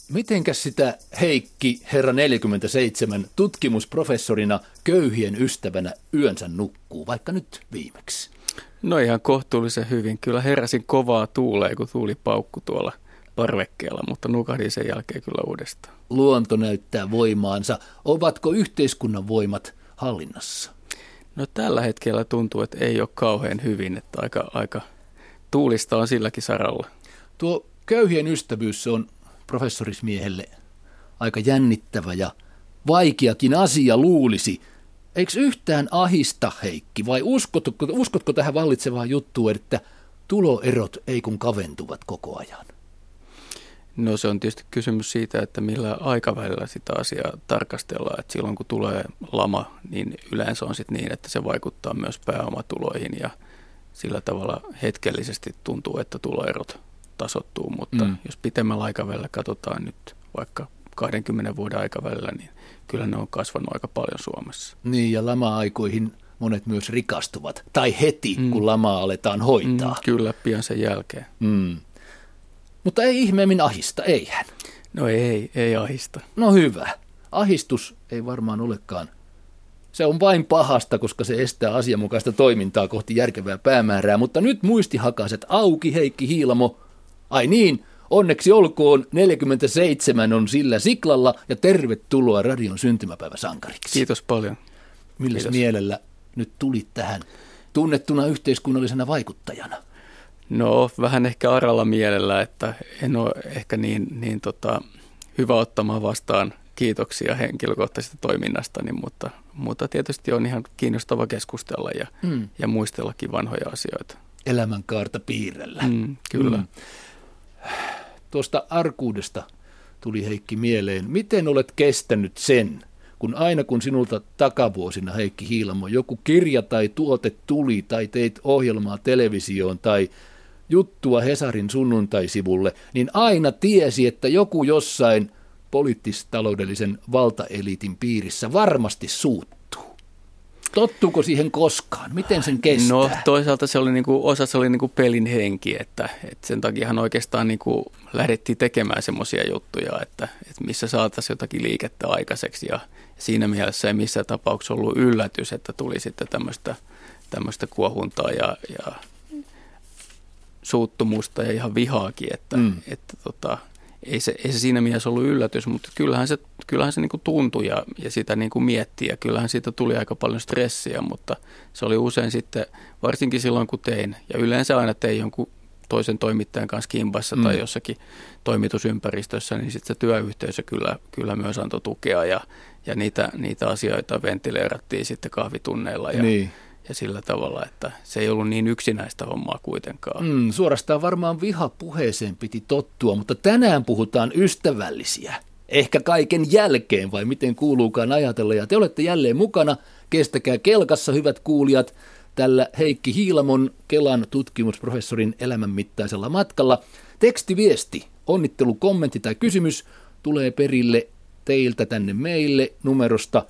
Mitenkäs sitä Heikki, herra 47, tutkimusprofessorina köyhien ystävänä yönsä nukkuu, vaikka nyt viimeksi? No ihan kohtuullisen hyvin. Kyllä heräsin kovaa tuuleen, kun tuuli paukku tuolla parvekkeella, mutta nukahdin sen jälkeen kyllä uudestaan. Luonto näyttää voimaansa. Ovatko yhteiskunnan voimat hallinnassa? No tällä hetkellä tuntuu, että ei ole kauhean hyvin, että aika tuulista on silläkin saralla. Tuo köyhien ystävyys on professorismiehelle aika jännittävä ja vaikeakin asia luulisi. Eikö yhtään ahista, Heikki, vai uskotko tähän vallitsevaan juttuun, että tuloerot ei kun kaventuvat koko ajan? No se on tietysti kysymys siitä, että millä aikavälillä sitä asiaa tarkastellaan. Että silloin kun tulee lama, niin yleensä on sitten niin, että se vaikuttaa myös pääomatuloihin ja sillä tavalla hetkellisesti tuntuu, että tuloerot tasoittuu. Mutta jos pitemmällä aikavälillä katsotaan nyt vaikka 20 vuoden aikavälillä, niin kyllä ne on kasvanut aika paljon Suomessa. Niin, ja lama-aikoihin monet myös rikastuvat. Tai heti, kun lamaa aletaan hoitaa. Kyllä, pian sen jälkeen. Mutta ei ihmeemmin ahista, eihän? No ei ahista. No hyvä. Ahistus ei varmaan olekaan. Se on vain pahasta, koska se estää asianmukaista toimintaa kohti järkevää päämäärää. Mutta nyt muistihakaset auki, Heikki Hiilamo. Ai niin, onneksi olkoon 47 on sillä siklalla ja tervetuloa radion syntymäpäiväsankariksi. Kiitos paljon. Milläs mielellä nyt tulit tähän tunnettuna yhteiskunnallisena vaikuttajana? No vähän ehkä aralla mielellä, että en ole ehkä niin hyvä ottamaan vastaan kiitoksia henkilökohtaisesta toiminnastani, mutta tietysti on ihan kiinnostava keskustella ja muistellakin vanhoja asioita. Elämänkaarta piirrellä. Kyllä. Tuosta arkuudesta tuli Heikki mieleen. Miten olet kestänyt sen, kun aina kun sinulta takavuosina, Heikki Hiilamo, joku kirja tai tuote tuli tai teit ohjelmaa televisioon tai juttua Hesarin sunnuntaisivulle, niin aina tiesi, että joku jossain poliittis-taloudellisen valtaeliitin piirissä varmasti suuttuu. Tottuuko siihen koskaan? Miten sen kestää? No toisaalta se oli osa pelin henki, että sen takiahan oikeastaan lähdettiin tekemään semmoisia juttuja, että missä saataisiin jotakin liikettä aikaiseksi ja siinä mielessä ei missään tapauksessa ollut yllätys, että tuli sitten tämmöistä kuohuntaa ja suuttumusta ja ihan vihaakin, että ei se siinä mielessä ollut yllätys, mutta kyllähän se tuntui ja sitä miettii ja kyllähän siitä tuli aika paljon stressiä, mutta se oli usein sitten, varsinkin silloin kun tein ja yleensä aina tein jonkun toisen toimittajan kanssa kimpassa tai jossakin toimitusympäristössä, niin sitten se työyhteisö kyllä myös antoi tukea ja niitä asioita ventileerattiin sitten kahvitunneilla ja sillä tavalla, että se ei ollut niin yksinäistä hommaa kuitenkaan. Suorastaan varmaan vihapuheeseen piti tottua, mutta tänään puhutaan ystävällisiä. Ehkä kaiken jälkeen, vai miten kuuluukaan ajatella. Ja te olette jälleen mukana. Kestäkää kelkassa, hyvät kuulijat, tällä Heikki Hiilamon, Kelan tutkimusprofessorin elämänmittaisella matkalla. Tekstiviesti, onnittelu, kommentti tai kysymys tulee perille teiltä tänne meille numerosta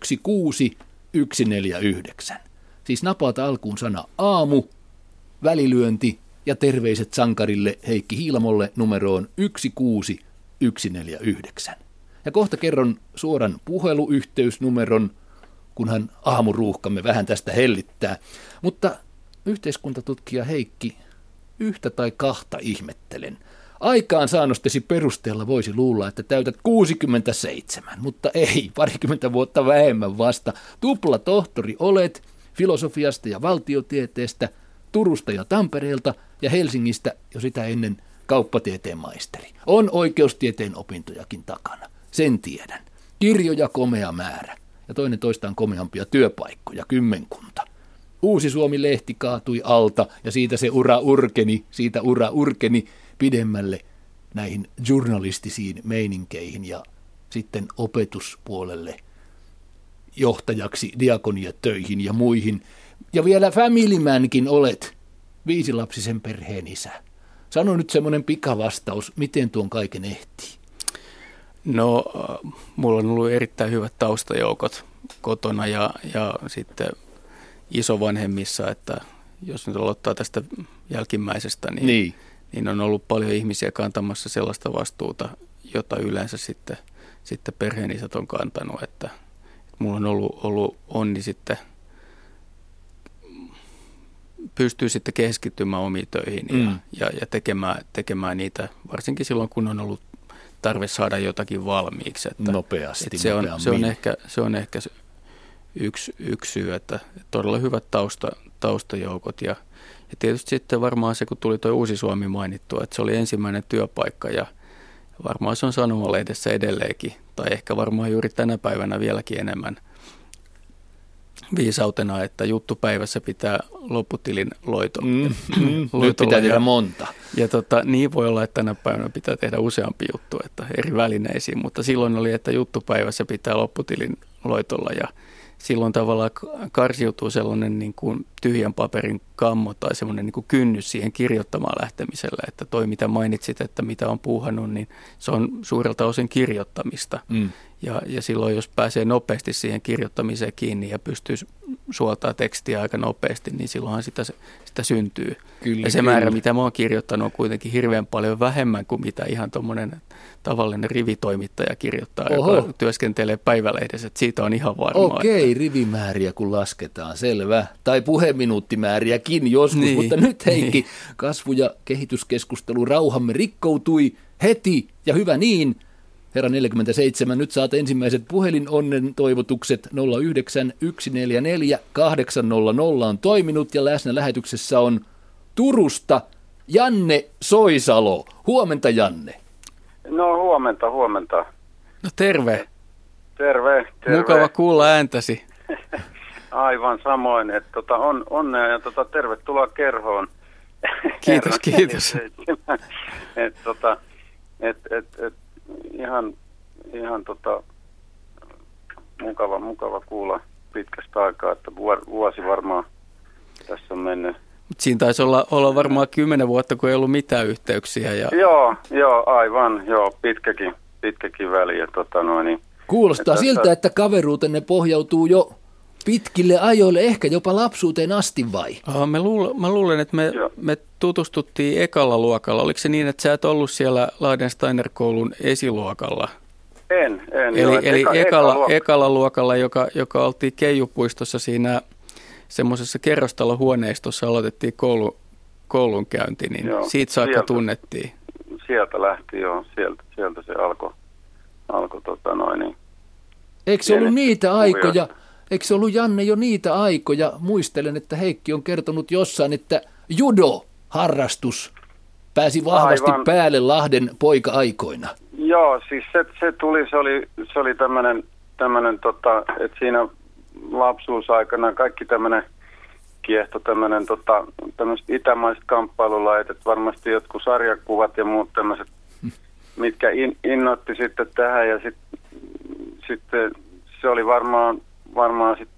16149. Siis napaata alkuun sana aamu, välilyönti ja terveiset sankarille Heikki Hiilamolle numeroon 16149. Ja kohta kerron suoran puheluyhteysnumeron, kunhan aamuruuhkamme vähän tästä hellittää. Mutta yhteiskuntatutkija Heikki, yhtä tai kahta ihmettelen. Aikaansaannostesi perusteella voisi luulla, että täytät 67, mutta ei, parikymmentä vuotta vähemmän vasta. Tupla tohtori olet filosofiasta ja valtiotieteestä, Turusta ja Tampereelta ja Helsingistä jo sitä ennen kauppatieteen maisteri. On oikeustieteen opintojakin takana, sen tiedän. Kirjoja komea määrä ja toinen toistaan komeampia työpaikkoja kymmenkunta. Uusi Suomi-lehti kaatui alta ja siitä ura urkeni pidemmälle näihin journalistisiin meininkeihin ja sitten opetuspuolelle johtajaksi diakoniatöihin ja muihin. Ja vielä family mankin olet, 5-lapsisen perheen isä. Sano nyt semmoinen pikavastaus, miten tuon kaiken ehtii? No, mulla on ollut erittäin hyvät taustajoukot kotona ja sitten isovanhemmissa, että jos nyt aloittaa tästä jälkimmäisestä, niin on ollut paljon ihmisiä kantamassa sellaista vastuuta, jota yleensä sitten perheenisät on kantanut, että mulla on ollut onni sitten pystyy sitten keskittymään omiin töihin ja tekemään niitä, varsinkin silloin, kun on ollut tarve saada jotakin valmiiksi. Että, nopeasti. Että se on ehkä yksi syy, että todella hyvät taustajoukot. Ja tietysti sitten varmaan se, kun tuli tuo Uusi Suomi mainittua, että se oli ensimmäinen työpaikka ja varmaan se on sanomalehdessä edelleenkin, tai ehkä varmaan juuri tänä päivänä vieläkin enemmän viisautena, että juttupäivässä pitää lopputilin Nyt pitää tehdä monta. Ja niin voi olla, että tänä päivänä pitää tehdä useampi juttu, että eri välineisiin, mutta silloin oli, että juttupäivässä pitää lopputilin loitolla ja silloin tavallaan karsiutuu sellainen niin kuin tyhjän paperin kammo tai semmoinen niin kuin kynnys siihen kirjoittamaan lähtemisellä, että toi mitä mainitsit, että mitä on puuhannut, niin se on suurelta osin kirjoittamista. Ja silloin jos pääsee nopeasti siihen kirjoittamiseen kiinni ja pystyy suoltaa tekstiä aika nopeasti, niin silloinhan sitä syntyy. Kyllä, ja se määrä, mitä mä oon kirjoittanut, on kuitenkin hirveän paljon vähemmän kuin mitä ihan tuommoinen tavallinen rivitoimittaja kirjoittaa, joka työskentelee päivälehdessä. Että siitä on ihan varmaa. Okei, rivimääriä kun lasketaan, selvä. Tai puheminuuttimääriäkin joskus, niin. Mutta nyt Heikki, kasvu- ja kehityskeskustelu rauhamme rikkoutui heti ja hyvä niin. Herra 47, nyt saat ensimmäiset puhelinonnen toivotukset. 09144 800 on toiminut ja läsnä lähetyksessä on Turusta Janne Soisalo. Huomenta, Janne. No huomenta. No terve. Terve. Mukava kuulla ääntäsi. Aivan samoin, että onnea ja tervetuloa kerhoon. Kiitos. Ihan mukava kuulla pitkästä aikaa, että vuosi varmaan tässä on mennyt. Siinä taisi olla varmaan 10 vuotta, kun ei ollut mitään yhteyksiä. Ja... Joo, aivan, pitkäkin väli. Ja Kuulostaa siltä, että kaveruutenne pohjautuu jo pitkille ajoille, ehkä jopa lapsuuteen asti vai? Mä luulen, että me tutustuttiin ekalla luokalla. Oliko se niin, että sä et ollut siellä Lahdensteiner-koulun esiluokalla? En. Eli ekalla luokalla, joka oltiin Keijupuistossa siinä semmoisessa kerrostalohuoneistossa aloitettiin koulunkäynti, niin joo, siitä saakka tunnettiin. Sieltä lähti jo, sieltä se alkoi Eikö se ollut niitä aikoja? Eikö se ollut, Janne, jo niitä aikoja? Muistelen, että Heikki on kertonut jossain, että judo-harrastus pääsi vahvasti päälle Lahden poika-aikoina. Joo, siis se oli tämmöinen, että siinä lapsuusaikana kaikki tämmöinen kiehto, tämmöiset itämaiset kamppailulajit, että varmasti jotkut sarjakuvat ja muut tämmöiset, mitkä innoitti sitten tähän ja sitten se oli varmaan sitten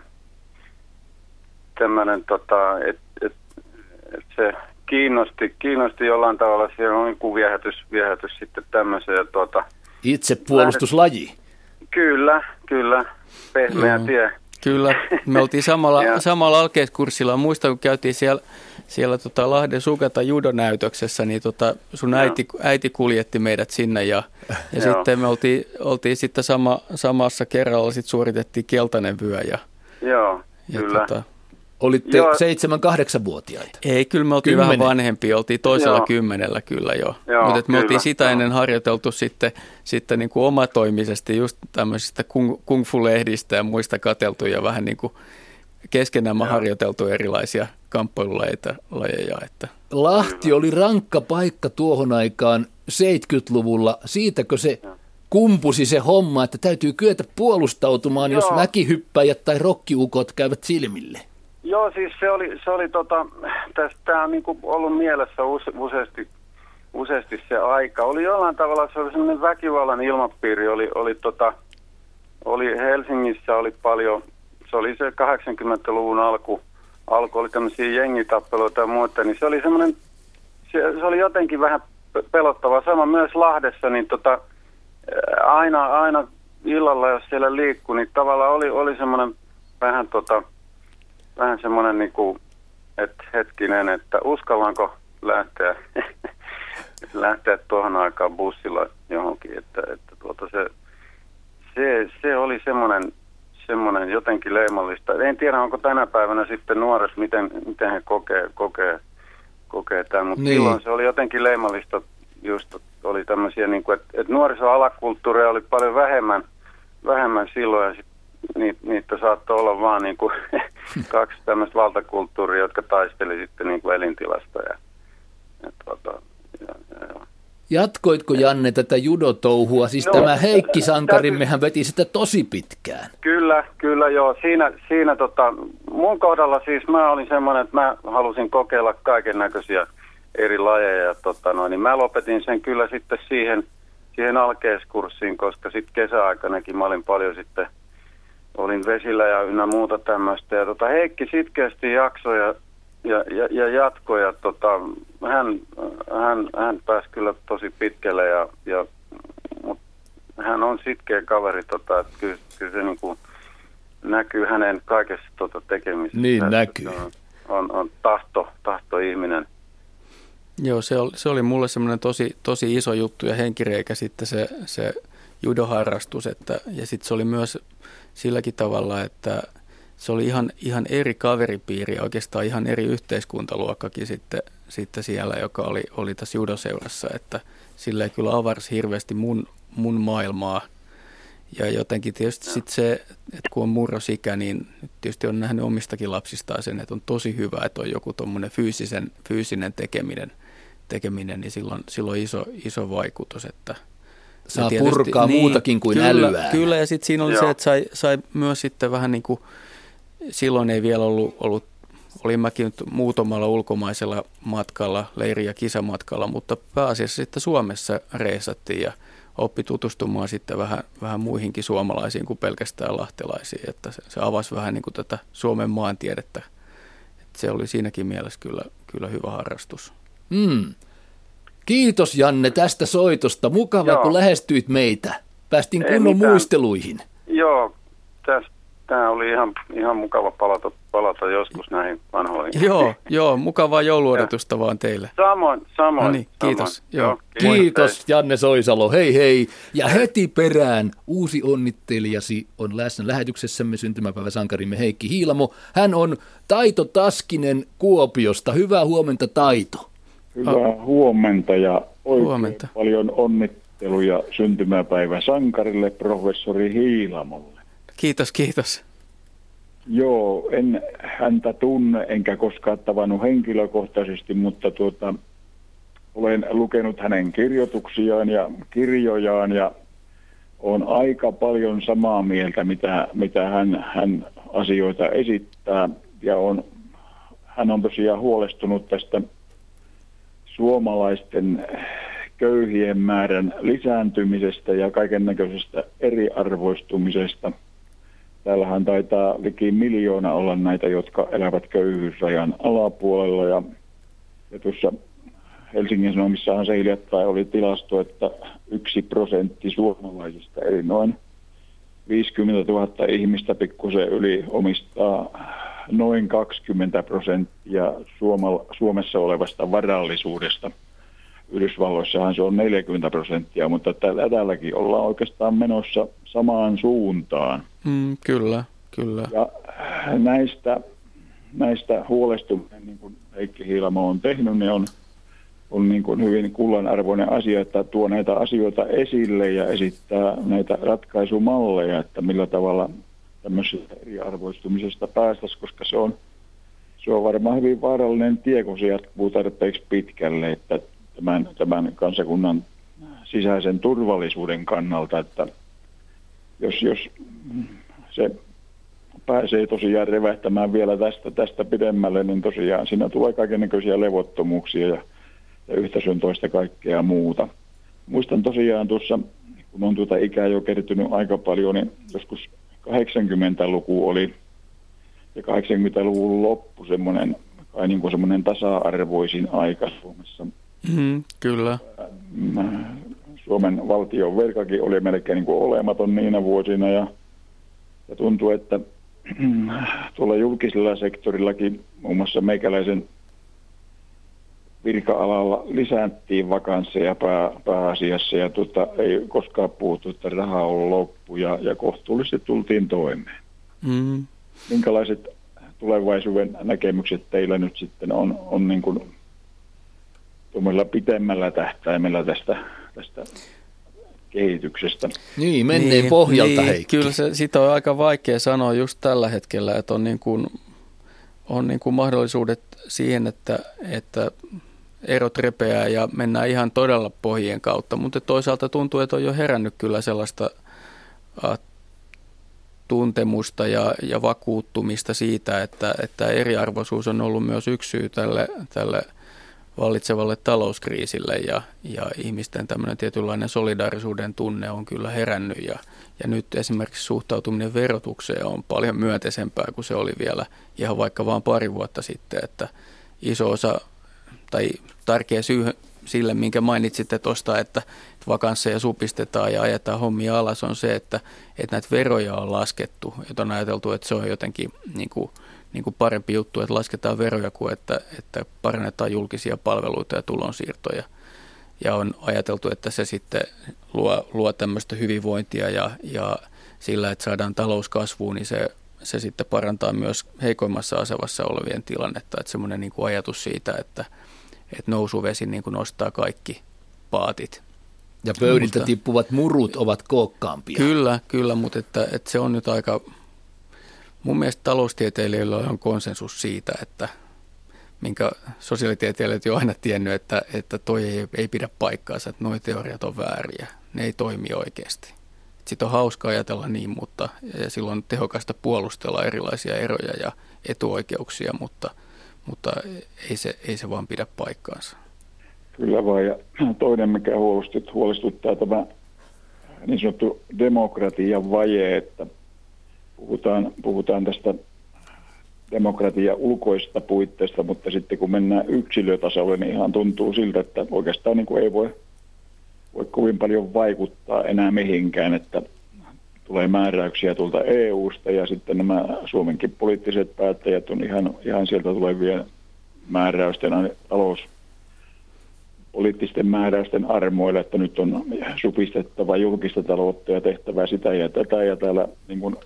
tämmöinen että se kiinnosti jollain tavalla, siellä on niin viehätys sitten tämmöisen. Itsepuolustuslaji. Kyllä, pehmeä tie. Kyllä, me oltiin samalla alkeiskurssilla. Muistan, kun käytiin siellä Lahden Sugata judonäytöksessä, niin sun äiti kuljetti meidät sinne ja sitten me oltiin sitten samassa kerralla, sitten suoritettiin keltainen vyö. Joo, kyllä. Olitte 7-8-vuotiaita? Ei, kyllä me oltiin 10. Vähän vanhempia, oltiin toisella 10 kyllä jo. Mutta me oltiin sitä ennen harjoiteltu sitten niin kuin omatoimisesti just tämmöisistä kung fu-lehdistä ja muista katseltu ja vähän niin kuin keskenään harjoiteltu erilaisia kamppailulajeja. Että. Lahti oli rankka paikka tuohon aikaan 70-luvulla. Siitäkö se kumpusi se homma, että täytyy kyetä puolustautumaan, jos mäkihyppäjät tai rokkiukot käyvät silmille? Joo, siis se oli tämä on niin kuin ollut mielessä useasti se aika. Oli jollain tavalla, se oli sellainen väkivallan ilmapiiri, oli Helsingissä oli paljon, se oli se 80-luvun alku oli tämmöisiä jengitappeluita ja muuta, niin se oli semmoinen, se oli jotenkin vähän pelottavaa. Sama myös Lahdessa, niin aina illalla, jos siellä liikkui, niin tavallaan oli semmoinen vähän semmoinen, niin kuin, että hetkinen, että uskallanko lähteä. lähteä tuohon aikaan bussilla johonkin, että se oli semmoinen jotenkin leimallista. En tiedä, onko tänä päivänä sitten nuoret, miten he kokee tämän, mutta niin. Silloin se oli jotenkin leimallista, just oli tämmöisiä, niin kuin, että nuorisoalakulttuuria oli paljon vähemmän silloin, ja niitä saattoi olla vaan niin kuin 2 tämmöistä valtakulttuuria, jotka taisteli sitten niin kuin elintilasta. Jatkoitko, Janne, tätä judotouhua? Siis tämä Heikki Sankarimmehän veti sitä tosi pitkään. Kyllä joo. Siinä mun kohdalla siis mä olin semmoinen, että mä halusin kokeilla kaiken näköisiä eri lajeja. Niin mä lopetin sen kyllä sitten siihen alkeiskurssiin, koska sitten kesäaikanakin mä olin paljon sitten, olin vesillä ja ynnä muuta tämmöistä. Ja Heikki sitkeästi jaksoi ja jatkoi, ja hän pääsi kyllä tosi pitkälle, mutta hän on sitkeä kaveri, että kyllä se niin kuin näkyy hänen kaikessa tekemisessä. Niin näkyy. On tahto ihminen. Joo, se oli mulle semmoinen tosi iso juttu ja henkireikä sitten se judoharrastus, ja sitten se oli myös silläkin tavalla, että se oli ihan eri kaveripiiri ja oikeastaan ihan eri yhteiskuntaluokkakin sitten siellä, joka oli tässä judoseurassa, että silleen kyllä avarsi hirveästi mun maailmaa. Ja jotenkin tietysti sitten se, että kun on murrosikä, niin tietysti on nähnyt omistakin lapsistaan sen, että on tosi hyvä, että on joku tuommoinen fyysinen tekeminen, niin silloin iso vaikutus, että saa tietysti purkaa muutakin kuin älyää. Kyllä, ja sitten siinä oli se, että sai myös sitten vähän niin kuin, silloin ei vielä ollut olin mäkin nyt muutamalla ulkomaisella matkalla, leiri- ja kisamatkalla, mutta pääasiassa sitten Suomessa reissattiin ja oppi tutustumaan sitten vähän muihinkin suomalaisiin kuin pelkästään lahtelaisiin, että se avasi vähän niin kuin tätä Suomen maantiedettä. Että se oli siinäkin mielessä kyllä hyvä harrastus. Kiitos, Janne, tästä soitosta. Mukava, kun lähestyit meitä. Päästiin kunnon muisteluihin. Joo, tämä oli ihan mukava palata joskus näihin vanhoihin. Joo, mukavaa jouluodotusta vaan teille. Samoin. No niin, kiitos. Joo. Kiitos, Janne Soisalo. Hei. Ja heti perään uusi onnittelijasi on läsnä lähetyksessämme, syntymäpäiväsankarimme Heikki Hiilamo. Hän on Taito Taskinen Kuopiosta. Hyvää huomenta, Taito. Hyvää huomenta ja oikein paljon onnitteluja syntymäpäiväsankarille professori Hiilamolle. Kiitos. Joo, en häntä tunne enkä koskaan tavannut henkilökohtaisesti, mutta olen lukenut hänen kirjoituksiaan ja kirjojaan ja on aika paljon samaa mieltä, mitä hän asioita esittää. Ja hän on tosiaan huolestunut tästä suomalaisten köyhien määrän lisääntymisestä ja kaikennäköisestä eriarvoistumisesta. Täällähän taitaa liki 1 miljoona olla näitä, jotka elävät köyhyysrajan alapuolella. Ja tuossa Helsingin Sanomissahan se hiljattain oli tilasto, että 1% suomalaisista, eli noin 50 000 ihmistä pikkusen yli omistaa noin 20% Suomessa olevasta varallisuudesta. Yhdysvalloissahan se on 40%, mutta täälläkin ollaan oikeastaan menossa samaan suuntaan. Kyllä. Ja näistä huolestuminen, niin kuin Heikki Hiilamo on tehnyt, niin on niin kuin hyvin kullanarvoinen asia, että tuo näitä asioita esille ja esittää näitä ratkaisumalleja, että millä tavalla tämmöisestä eriarvoistumisesta päästäisiin, koska se on varmaan hyvin vaarallinen tie, kun se jatkuu tarpeeksi pitkälle, että tämän kansakunnan sisäisen turvallisuuden kannalta, että jos se pääsee tosiaan revähtämään vielä tästä pidemmälle, niin tosiaan siinä tulee kaikennäköisiä levottomuuksia ja yhtä sun toista kaikkea muuta. Muistan tosiaan tuossa, kun on ikää jo kertynyt aika paljon, niin joskus 80-luku oli ja 80-luvun loppu semmoinen tasa-arvoisin aika Suomessa. Kyllä. Suomen valtion velkakin oli melkein niin kuin olematon niinä vuosina ja tuntuu, että tuolla julkisella sektorillakin muun muassa meikäläisen virka-alalla lisättiin vakansseja pääasiassa ja ei koskaan puhuttu, että raha on loppu ja kohtuullisesti tultiin toimeen. Mm. Minkälaiset tulevaisuuden näkemykset teillä nyt sitten on niin kuin tuommoilla pitemmällä tähtäimellä tästä kehityksestä? Niin, menneen pohjalta, Heikki. Kyllä sitä on aika vaikea sanoa just tällä hetkellä, että on niin kuin mahdollisuudet siihen, että erot repeää ja mennään ihan todella pohjien kautta, mutta toisaalta tuntuu, että on jo herännyt kyllä sellaista tuntemusta ja vakuuttumista siitä, että eriarvoisuus on ollut myös yksi syy tälle vallitsevalle talouskriisille ja ihmisten tämmöinen tietynlainen solidaarisuuden tunne on kyllä herännyt ja nyt esimerkiksi suhtautuminen verotukseen on paljon myönteisempää kuin se oli vielä ihan vaikka vain pari vuotta sitten, että iso osa tai tärkeä syy sille, minkä mainitsitte tuosta, että vakansseja supistetaan ja ajetaan hommia alas, on se, että näitä veroja on laskettu. Et on ajateltu, että se on jotenkin niin kuin parempi juttu, että lasketaan veroja kuin että parannetaan julkisia palveluita ja tulonsiirtoja. Ja on ajateltu, että se sitten luo tämmöistä hyvinvointia ja sillä, että saadaan talouskasvuun, niin se sitten parantaa myös heikoimmassa asemassa olevien tilannetta. Että semmoinen niin kuin ajatus siitä, että nousuvesi niin kuin nostaa kaikki paatit. Ja pöydiltä tippuvat murut ovat kookkaampia. Kyllä, mutta että se on nyt aika, mun mielestä taloustieteilijöillä on konsensus siitä, että minkä sosiaalitieteilijät jo aina tiennyt, että toi ei pidä paikkaansa, että nuo teoriat on vääriä, ne ei toimi oikeasti. Sitten on hauska ajatella niin, mutta silloin on tehokasta puolustella erilaisia eroja ja etuoikeuksia, mutta ei se vaan pidä paikkaansa. Kyllä vaan, ja toinen mikä huolestuttaa tämä niin sanottu demokratian vaje, että puhutaan tästä demokratian ulkoista puitteista, mutta sitten kun mennään yksilötasolle, niin ihan tuntuu siltä, että oikeastaan niin kuin ei voi kovin paljon vaikuttaa enää mihinkään, että tulee määräyksiä tuolta EUsta ja sitten nämä Suomenkin poliittiset päättäjät on ihan sieltä tulevien määräysten, talouspoliittisten määräysten armoilla, että nyt on supistettava julkista taloutta ja tehtävä sitä ja tätä ja täällä niin kuin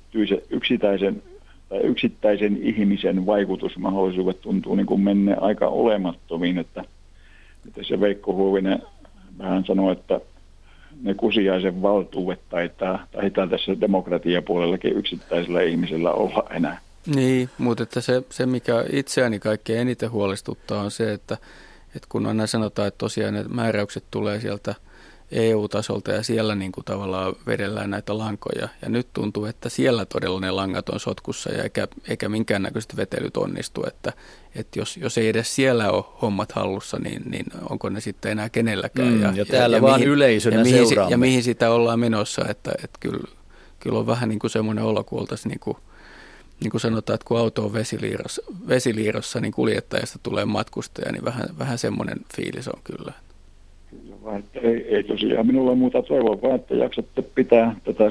yksittäisen ihmisen vaikutusmahdollisuudet tuntuu niin kuin menneen aika olemattomiin, että se Veikko Huovinen vähän sanoi, että ne Kusiaisen valtuudet taitaa tässä demokratiapuolellakin yksittäisellä ihmisellä olla enää. Niin, mutta että se mikä itseäni kaikkein eniten huolestuttaa on se, että kun aina sanotaan, että tosiaan ne määräykset tulee sieltä EU-tasolta ja siellä niin kuin tavallaan vedellään näitä lankoja. Ja nyt tuntuu, että siellä todella ne langat on sotkussa ja eikä minkäännäköiset vetelyt onnistu. Että jos ei edes siellä ole hommat hallussa, niin onko ne sitten enää kenelläkään. Ja täällä vaan yleisönä seuraamme. Ja mihin sitä ollaan menossa, että kyllä on vähän niin kuin semmoinen olo, kun oltaisiin niin kuin sanotaan, että kun auto on vesiliirossa, niin kuljettajasta tulee matkustaja, niin vähän semmoinen fiilis on kyllä. Kyllä, että ei tosiaan minulla muuta toivoa, vaan että jaksatte pitää tätä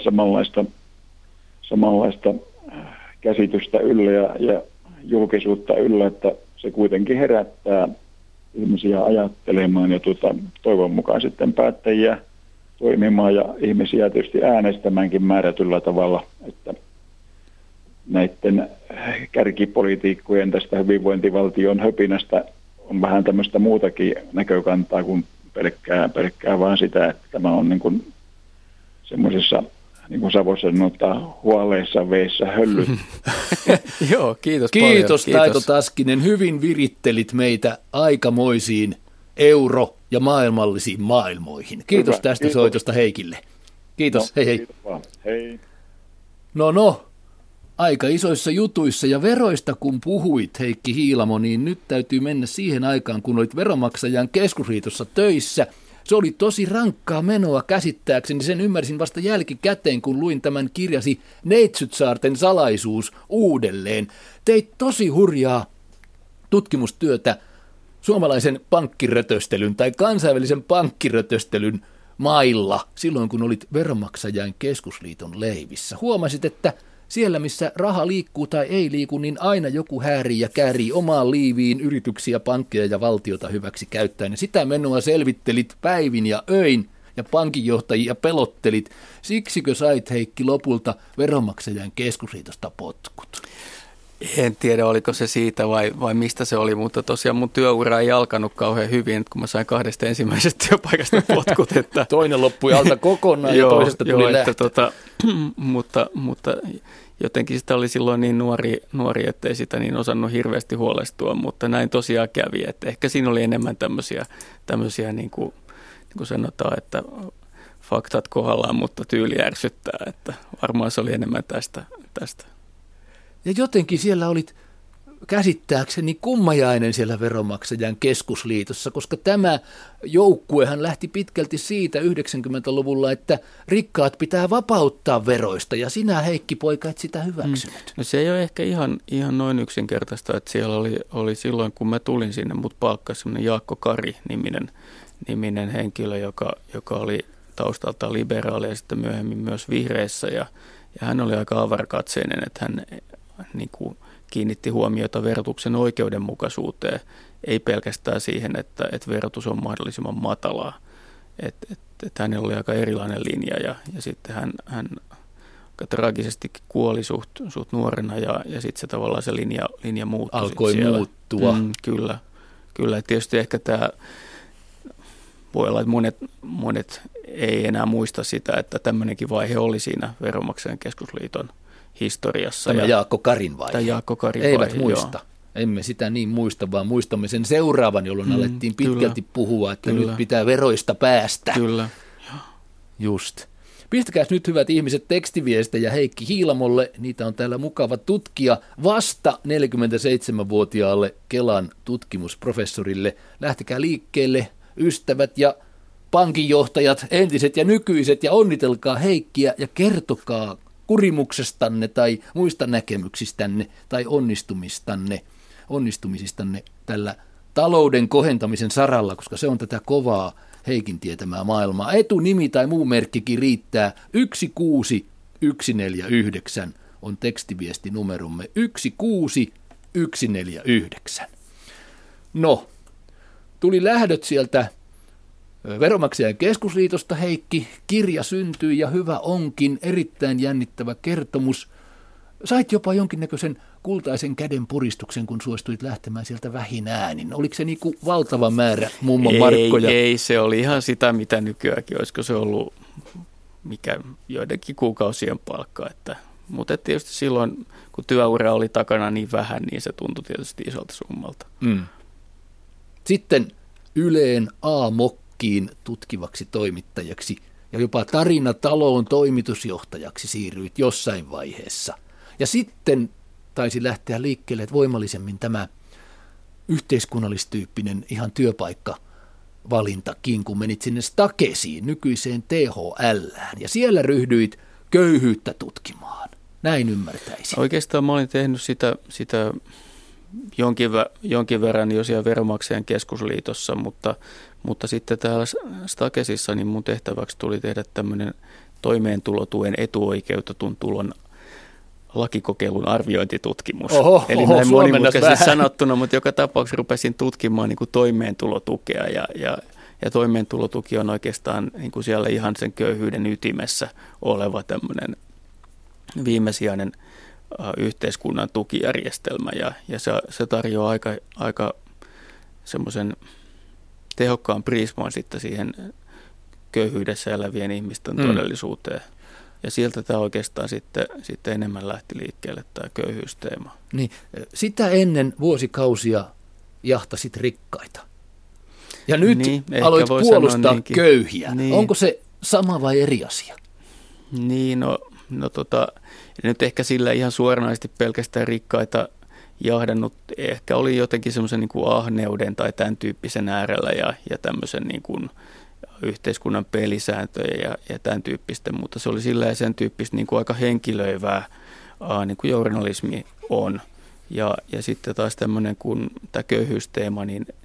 samanlaista käsitystä yllä ja julkisuutta yllä, että se kuitenkin herättää ihmisiä ajattelemaan ja toivon mukaan sitten päättäjiä toimimaan ja ihmisiä tietysti äänestämäänkin määrätyllä tavalla, että näiden kärkipolitiikkojen tästä hyvinvointivaltion höpinästä on vähän tämmöistä muutakin näkökantaa kuin pelkkää vaan sitä, että tämä on niin kuin semmoisessa, niin kuin Savossa sanotaan, hualeissa veissä höllyt. Joo, kiitos Taito Taskinen, hyvin virittelit meitä aikamoisiin euro- ja maailmallisiin maailmoihin. Kiitos hyvä, tästä kiitos. Soitosta Heikille. Kiitos, hei. Kiitos vaan. Hei. No. Aika isoissa jutuissa ja veroista kun puhuit, Heikki Hiilamo, niin nyt täytyy mennä siihen aikaan, kun olit Veronmaksajain Keskusliitossa töissä. Se oli tosi rankkaa menoa käsittääkseni, sen ymmärsin vasta jälkikäteen, kun luin tämän kirjasi Neitsytsaarten salaisuus uudelleen. Teit tosi hurjaa tutkimustyötä suomalaisen pankkirötöstelyn tai kansainvälisen pankkirötöstelyn mailla silloin, kun olit Veronmaksajain Keskusliiton leivissä. Huomasit, että Siellä, missä raha liikkuu tai ei liiku, niin aina joku häärii ja käärii omaan liiviin yrityksiä, pankkeja ja valtiota hyväksi käyttäen. Ja sitä menoa selvittelit päivin ja öin ja pankinjohtajia pelottelit. Siksikö sait, Heikki, lopulta Veronmaksajain Keskusliitosta potkut? En tiedä, oliko se siitä vai mistä se oli, mutta tosiaan mun työura ei alkanut kauhean hyvin, kun mä sain 2 ensimmäisestä työpaikasta potkut. Että toinen loppui alta kokonaan ja toisesta tuli lähtö. Mutta jotenkin sitä oli silloin niin nuori, ettei sitä niin osannut hirveästi huolestua, mutta näin tosiaan kävi. Että ehkä siinä oli enemmän tämmöisiä niin kuin sanotaan, että faktat kohdallaan, mutta tyyli ärsyttää, että varmaan se oli enemmän tästä. Ja jotenkin siellä olit käsittääkseni kummajainen siellä Veronmaksajain Keskusliitossa, koska tämä joukkuehan lähti pitkälti siitä 90-luvulla, että rikkaat pitää vapauttaa veroista, ja sinä, Heikki poika, et sitä hyväksynyt. No se ei ole ehkä ihan noin yksinkertaista, että siellä oli silloin, kun mä tulin sinne, mut palkkasi semmoinen Jaakko Kari-niminen henkilö, joka oli taustaltaan liberaali ja sitten myöhemmin myös vihreissä, ja hän oli aika avarakatseinen, että hän niin kuin kiinnitti huomiota verotuksen oikeudenmukaisuuteen, ei pelkästään siihen, että verotus on mahdollisimman matalaa. Että hänellä oli aika erilainen linja ja sitten hän aika traagisesti kuoli suht nuorena ja sitten se tavallaan se linja muuttui. Alkoi muuttua. Kyllä. Et tietysti ehkä tämä voi olla, että monet ei enää muista sitä, että tämmöinenkin vaihe oli siinä Veronmaksajain Keskusliiton historiassa. Tämä Jaakko Karin vaihe. Tämä Jaakko Karin Eivät vaihe, muista. Joo. Emme sitä niin muista, vaan muistamme sen seuraavan, jolloin alettiin pitkälti puhua, että nyt pitää veroista päästä. Kyllä. Just. Pistäkääs nyt, hyvät ihmiset, tekstiviestejä Heikki Hiilamolle. Niitä on täällä mukava tutkia vasta 47-vuotiaalle Kelan tutkimusprofessorille. Lähtekää liikkeelle, ystävät ja pankinjohtajat, entiset ja nykyiset, ja onnitelkaa Heikkiä ja kertokaa kurimuksestanne tai muista näkemyksistänne tai onnistumisistanne tällä talouden kohentamisen saralla, koska se on tätä kovaa Heikin tietämää maailmaa. Etunimi tai muu merkkikin riittää. 16149 on tekstiviestinumeromme. 16149. No, tuli lähdöt sieltä Veronmaksajain Keskusliitosta, Heikki. Kirja syntyi ja hyvä onkin. Erittäin jännittävä kertomus. Sait jopa jonkinnäköisen kultaisen käden puristuksen, kun suostuit lähtemään sieltä vähin äänin. Oliko se niinku valtava määrä mummon markkoja? Ei, se oli ihan sitä, mitä nykyäänkin. Olisiko se ollut joidenkin kuukausien palkka. Mutta tietysti silloin, kun työura oli takana niin vähän, niin se tuntui tietysti isolta summalta. Sitten Yleen A-mokkiin tutkivaksi toimittajaksi ja jopa Tarinataloon toimitusjohtajaksi siirryit jossain vaiheessa. Ja sitten taisi lähteä liikkeelle voimallisemmin tämä yhteiskunnallistyyppinen ihan työpaikkavalintakin, kun menit sinne Stakesiin, nykyiseen THL:ään, ja siellä ryhdyit köyhyyttä tutkimaan. Näin ymmärtäisin. Oikeastaan mä olin tehnyt sitä jonkin verran jo siellä Veronmaksajain Keskusliitossa, mutta sitten täällä Stakesissa niin mun tehtäväksi tuli tehdä tämmöinen toimeentulotuen etuoikeutetun tulon lakikokeilun arviointitutkimus. Eli näin monimutkaisesti sanottuna, mutta joka tapauksessa rupesin tutkimaan niin kuin toimeentulotukea ja toimeentulotuki on oikeastaan niin kuin siellä ihan sen köyhyyden ytimessä oleva tämmöinen viimesijainen yhteiskunnan tukijärjestelmä ja se tarjoaa aika semmoisen tehokkaan prisman sitten siihen köyhyydessä elävien ihmisten todellisuuteen. Ja sieltä tämä oikeastaan sitten enemmän lähti liikkeelle tämä köyhyysteema. Niin, sitä ennen vuosikausia jahtasit rikkaita. Ja nyt aloit puolustaa köyhiä. Niin. Onko se sama vai eri asia? Niin, nyt ehkä sillä ihan suoranaisesti pelkästään rikkaita jahdannut. Ehkä oli jotenkin semmoisen niin kuin ahneuden tai tämän tyyppisen äärellä ja tämmöisen niin kuin yhteiskunnan pelisääntöjä ja tämän tyyppistä, mutta se oli sillä ja sen tyyppistä niin kuin aika henkilöivää, niin kuin journalismi on. Ja sitten taas tämmöinen kuin tämä köyhyysteema, niin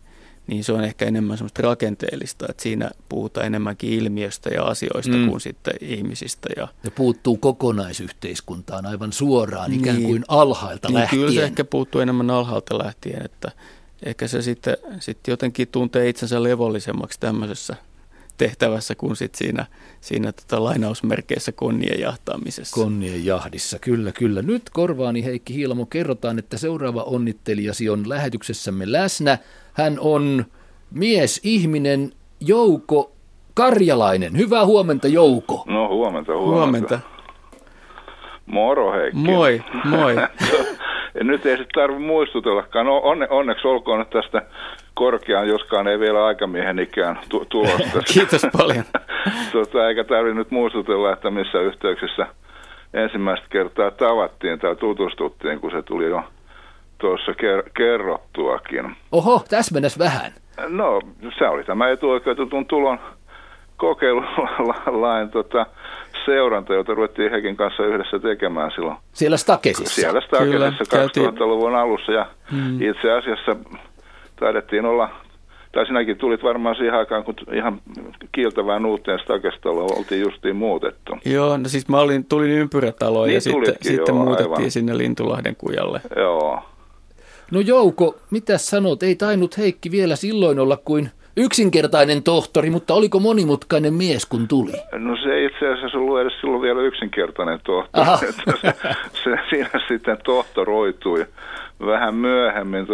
niin se on ehkä enemmän semmoista rakenteellista, että siinä puhutaan enemmänkin ilmiöstä ja asioista kuin sitten ihmisistä. Ja puuttuu kokonaisyhteiskuntaan aivan suoraan, ikään kuin alhaalta lähtien. Kyllä se ehkä puuttuu enemmän alhaalta lähtien, että ehkä se sitten jotenkin tuntee itsensä levollisemmaksi tämmöisessä tehtävässä kuin sitten siinä lainausmerkeissä konnien jahtaamisessa. Konnien jahdissa, kyllä. Nyt korvaani Heikki Hiilamo kerrotaan, että seuraava onnittelijasi on lähetyksessämme läsnä. Hän on ihminen Jouko Karjalainen. Hyvää huomenta, Jouko. No huomenta. Moro Heikki. Moi. Nyt ei sitten tarvitse muistutellakaan. No, onneksi olkoon nyt tästä korkeaan, joskaan ei vielä aikamiehen ikään tulosta. Kiitos paljon. Eikä tarvitse nyt muistutella, että missä yhteyksissä ensimmäistä kertaa tavattiin tai tutustuttiin, kun se tuli jo tuossa kerrottuakin. Oho, täsmennäs vähän. No, se oli tämä etuoikeutetun tulon kokeilulain seuranta, jota ruvettiin Heikin kanssa yhdessä tekemään silloin. Siellä Stakesissa. Siellä Stakesissa 2000-luvun alussa ja itse asiassa taidettiin olla, tai sinäkin tulit varmaan siihen aikaan, kun ihan kiiltävään uuteen Stakestaloon oltiin justiin muutettu. Joo, no siis tulin Ympyrätaloon ja sitten muutettiin aivan sinne Lintulahden kujalle. Joo. No Jouko, mitä sanot? Ei tainnut Heikki vielä silloin olla kuin yksinkertainen tohtori, mutta oliko monimutkainen mies, kun tuli? No se ei itse asiassa ollut edes silloin vielä yksinkertainen tohtori. Se siinä sitten tohtoroitui vähän myöhemmin.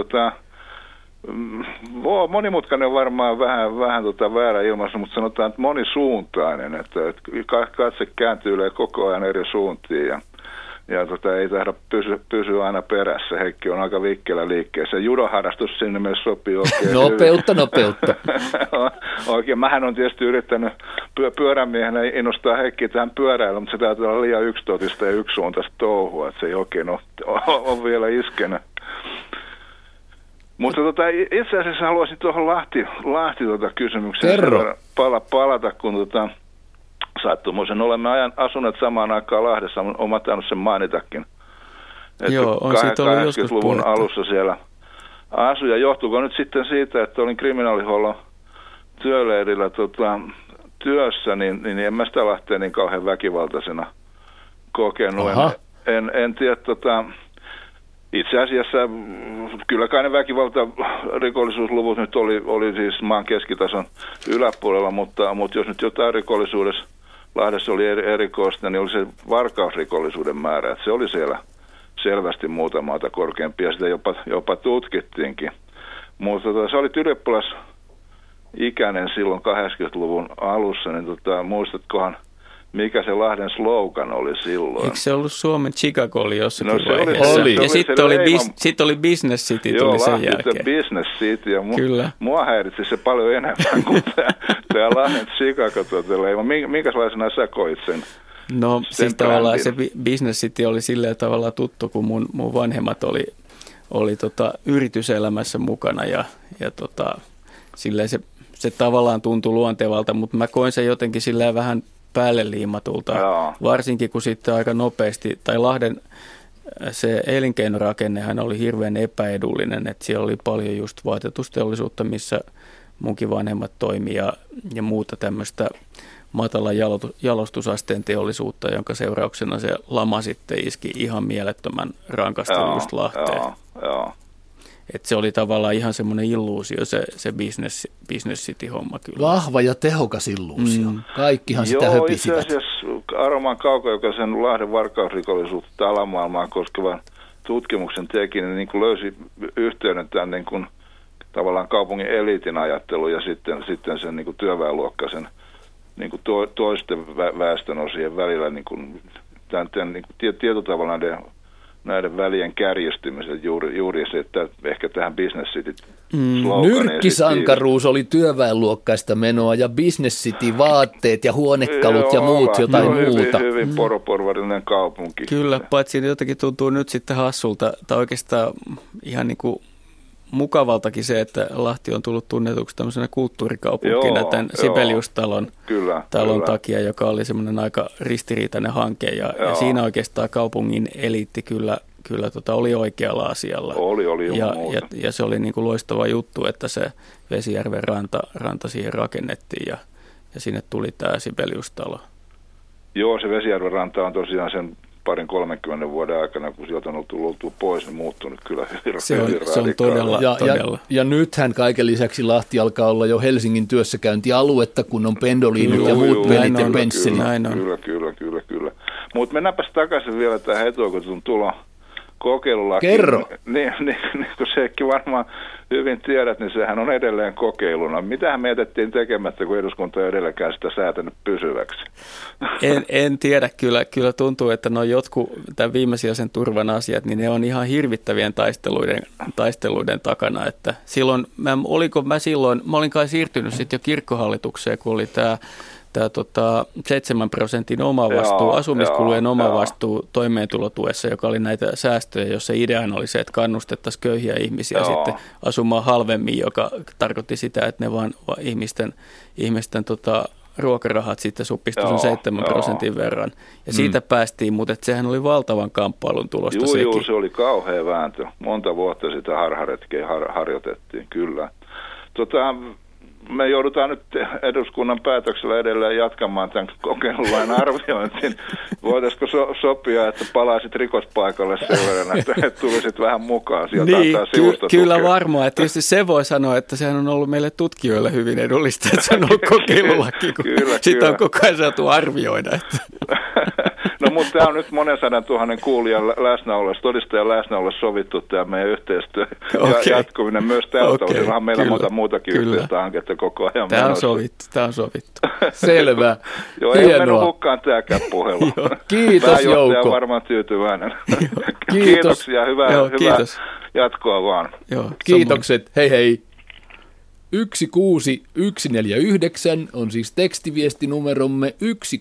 Monimutkainen on varmaan vähän väärä ilmaisu, mutta sanotaan, että monisuuntainen. Että katse kääntyy koko ajan eri suuntiin ja ei tahda pysyä aina perässä. Heikki on aika vikkelä liikkeessä. Judoharrastus sinne myös sopii oikein. Nopeutta. Oikein. Mähän on tietysti yrittänyt pyörämiehenä innostaa Heikkiä tähän pyöräilyyn, mutta se täytyy olla liian yksitoutista ja yksisuuntaista touhua, että se ei oikein ole vielä iskenyt. Mutta itse asiassa haluaisin tuohon Lahti kysymykseen palata, kun sattumoisen olemme asuneet samaan aikaan Lahdessa, olen tainnut sen mainitakin. Joo, on siitä ollut joskus 80-luvun alussa siellä asui, ja johtuuko nyt sitten siitä, että olin kriminaalihuollon työleirillä työssä, niin en mä sitä Lahtea niin kauhean väkivaltaisena kokenut. En tiedä, itse asiassa kyllä kai ne väkivaltarikollisuusluvut nyt oli siis maan keskitason yläpuolella, mutta jos nyt jotain rikollisuudessa Lahdessa oli erikoista, niin oli se varkausrikollisuuden määrä, että se oli siellä selvästi muutamalta korkeampi ja sitä jopa tutkittiinkin. Mutta se oli ylioppilas-ikäinen silloin 80-luvun alussa, niin muistatkohan, mikä se Lahden slogan oli silloin? Eikö se ollut Suomen Chicago oli jossakin vaiheessa? Oli. Ja sitten oli Business City tuli sen jälkeen. Joo, Business City. Ja mua häiritsi se paljon enemmän kuin tämä Lahden Chicago. Minkälaisena sä koit sen? No siis tavallaan se Business City oli silleen tavallaan tuttu, kun mun vanhemmat oli yrityselämässä mukana ja silleen se tavallaan tuntui luontevalta, mutta mä koin sen jotenkin silleen vähän päälle liimatulta, varsinkin kun sitten aika nopeasti, tai Lahden se elinkeinorakennehan oli hirveän epäedullinen, että siellä oli paljon just vaatetusteollisuutta, missä munkin vanhemmat toimi ja muuta tämmöistä matalan jalostusasteen teollisuutta, jonka seurauksena se lama sitten iski ihan mielettömän rankasti just Lahteen. Että se oli tavallaan ihan semmoinen illuusio, se business City-homma kyllä. Vahva ja tehokas illuusio. Kaikkihan sitä höpisivät. Itse asiassa Aroman Kauko, joka sen Lahden varkausrikollisuutta alamaailmaa koskevan tutkimuksen teki, niin kuin löysi yhteyden tämän niin kuin, tavallaan kaupungin eliitin ajattelu ja sitten sen niin kuin työväenluokkaisen niin kuin toisten väestönosien välillä niin kuin, tämän niin kuin, tietyllä tavalla näiden välien kärjistymisen juuri se, että ehkä tähän Business City nyrkkisankaruus oli työväenluokkaista menoa ja Business City vaatteet ja huonekalut ja muut jotain muuta. Hyvin poroporvarinen kaupunki. Kyllä, paitsi jotenkin tuntuu nyt sitten hassulta tai oikeastaan ihan niin kuin mukavaltakin se, että Lahti on tullut tunnetuksi tämmöisenä kulttuurikaupunkina tämän Sibelius-talon takia, joka oli semmoinen aika ristiriitainen hanke. Ja siinä oikeastaan kaupungin eliitti oli oikealla asialla. Oli ja se oli niin kuin loistava juttu, että se Vesijärven ranta siihen rakennettiin ja sinne tuli tämä Sibelius-talo. Joo, se Vesijärven ranta on tosiaan sen 20-30 vuoden aikana, kun sieltä on tullut pois, niin muuttunut kyllä hyvin se on todella. Ja nythän kaiken lisäksi Lahti alkaa olla jo Helsingin työssäkäyntialuetta, kun on pendoliinit ja muut pelit ja pensselit. Kyllä. Mutta mennäänpäs takaisin vielä tähän etuoikeutetun tulon kokeilulakiin. Kerro! Niin, kun sekin varmaan hyvin tiedät, niin sehän on edelleen kokeiluna. Mitähän me jätettiin tekemättä, kun eduskunta ei edelläkään sitä säätänyt pysyväksi? En tiedä. Kyllä tuntuu, että no jotkut tämän viimesijaisen turvan asiat, niin ne on ihan hirvittävien taisteluiden takana. Että silloin, mä olin kai siirtynyt sitten jo kirkkohallitukseen, kun oli tämä 7% omavastuu, asumiskulujen omavastuu toimeentulotuessa, joka oli näitä säästöjä, jossa ideana oli se, että kannustettaisiin köyhiä ihmisiä sitten asumaan halvemmin, joka tarkoitti sitä, että ne vaan ihmisten ruokarahat sitten supistuivat 7% verran. Ja siitä päästiin, mutta sehän oli valtavan kamppailun tulosta sekin. Joo, se oli kauhea vääntö. Monta vuotta sitä harharetkeä harjoitettiin, kyllä. Me joudutaan nyt eduskunnan päätöksellä edelleen jatkamaan tämän kokeilulain arviointiin. Voitaisiko sopia, että palaisit rikospaikalle sen verran, että tulisit vähän mukaan sieltä niin, kyllä varmaan. Että tietysti se voi sanoa, että sehän on ollut meille tutkijoille hyvin edullista, että se on ollut kokeilulaki, kun sitä on koko ajan saatu arvioida. No mutta tämä on nyt monen 100 000 kuulijan läsnäolossa, todistajan läsnäolossa sovittu tämä meidän yhteistyö ja jatkuminen myös tältä osin. Onhan meillä monta muutakin yhteistä hanketta koko ajan. Tämä on sovittu. Selvä. Joo, ei mennyt hukkaan tämäkään puhelu. Kiitos Jouko. Pääjohtaja on varmaan tyytyväinen. Kiitoksia, hyvää jatkoa vaan. Joo, kiitokset, hei. 16149 on siis tekstiviestinumeromme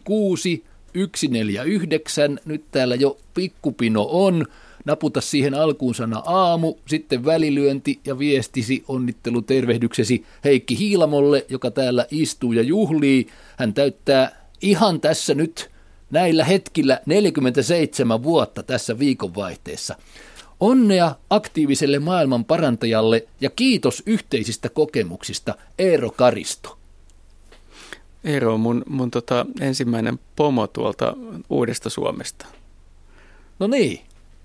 16149. Nyt täällä jo pikkupino on. Naputa siihen alkuun sana aamu, sitten välilyönti ja viestisi onnittelutervehdyksesi Heikki Hiilamolle, joka täällä istuu ja juhlii. Hän täyttää ihan tässä nyt näillä hetkillä 47 vuotta tässä viikonvaihteessa. Onnea aktiiviselle maailman parantajalle ja kiitos yhteisistä kokemuksista, Eero Karisto. Eero on mun ensimmäinen pomo tuolta Uudesta Suomesta. No niin,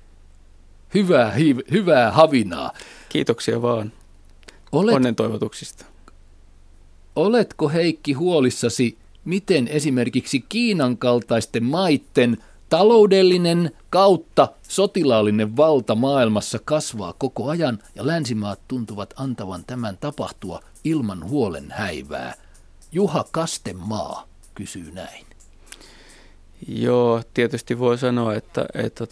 hyvää havinaa. Kiitoksia vaan onnen toivotuksista. Oletko Heikki huolissasi, miten esimerkiksi Kiinan kaltaisten maiden taloudellinen kautta sotilaallinen valta maailmassa kasvaa koko ajan ja länsimaat tuntuvat antavan tämän tapahtua ilman huolen häivää? Juha Kastenmaa kysyy näin. Joo, tietysti voi sanoa, että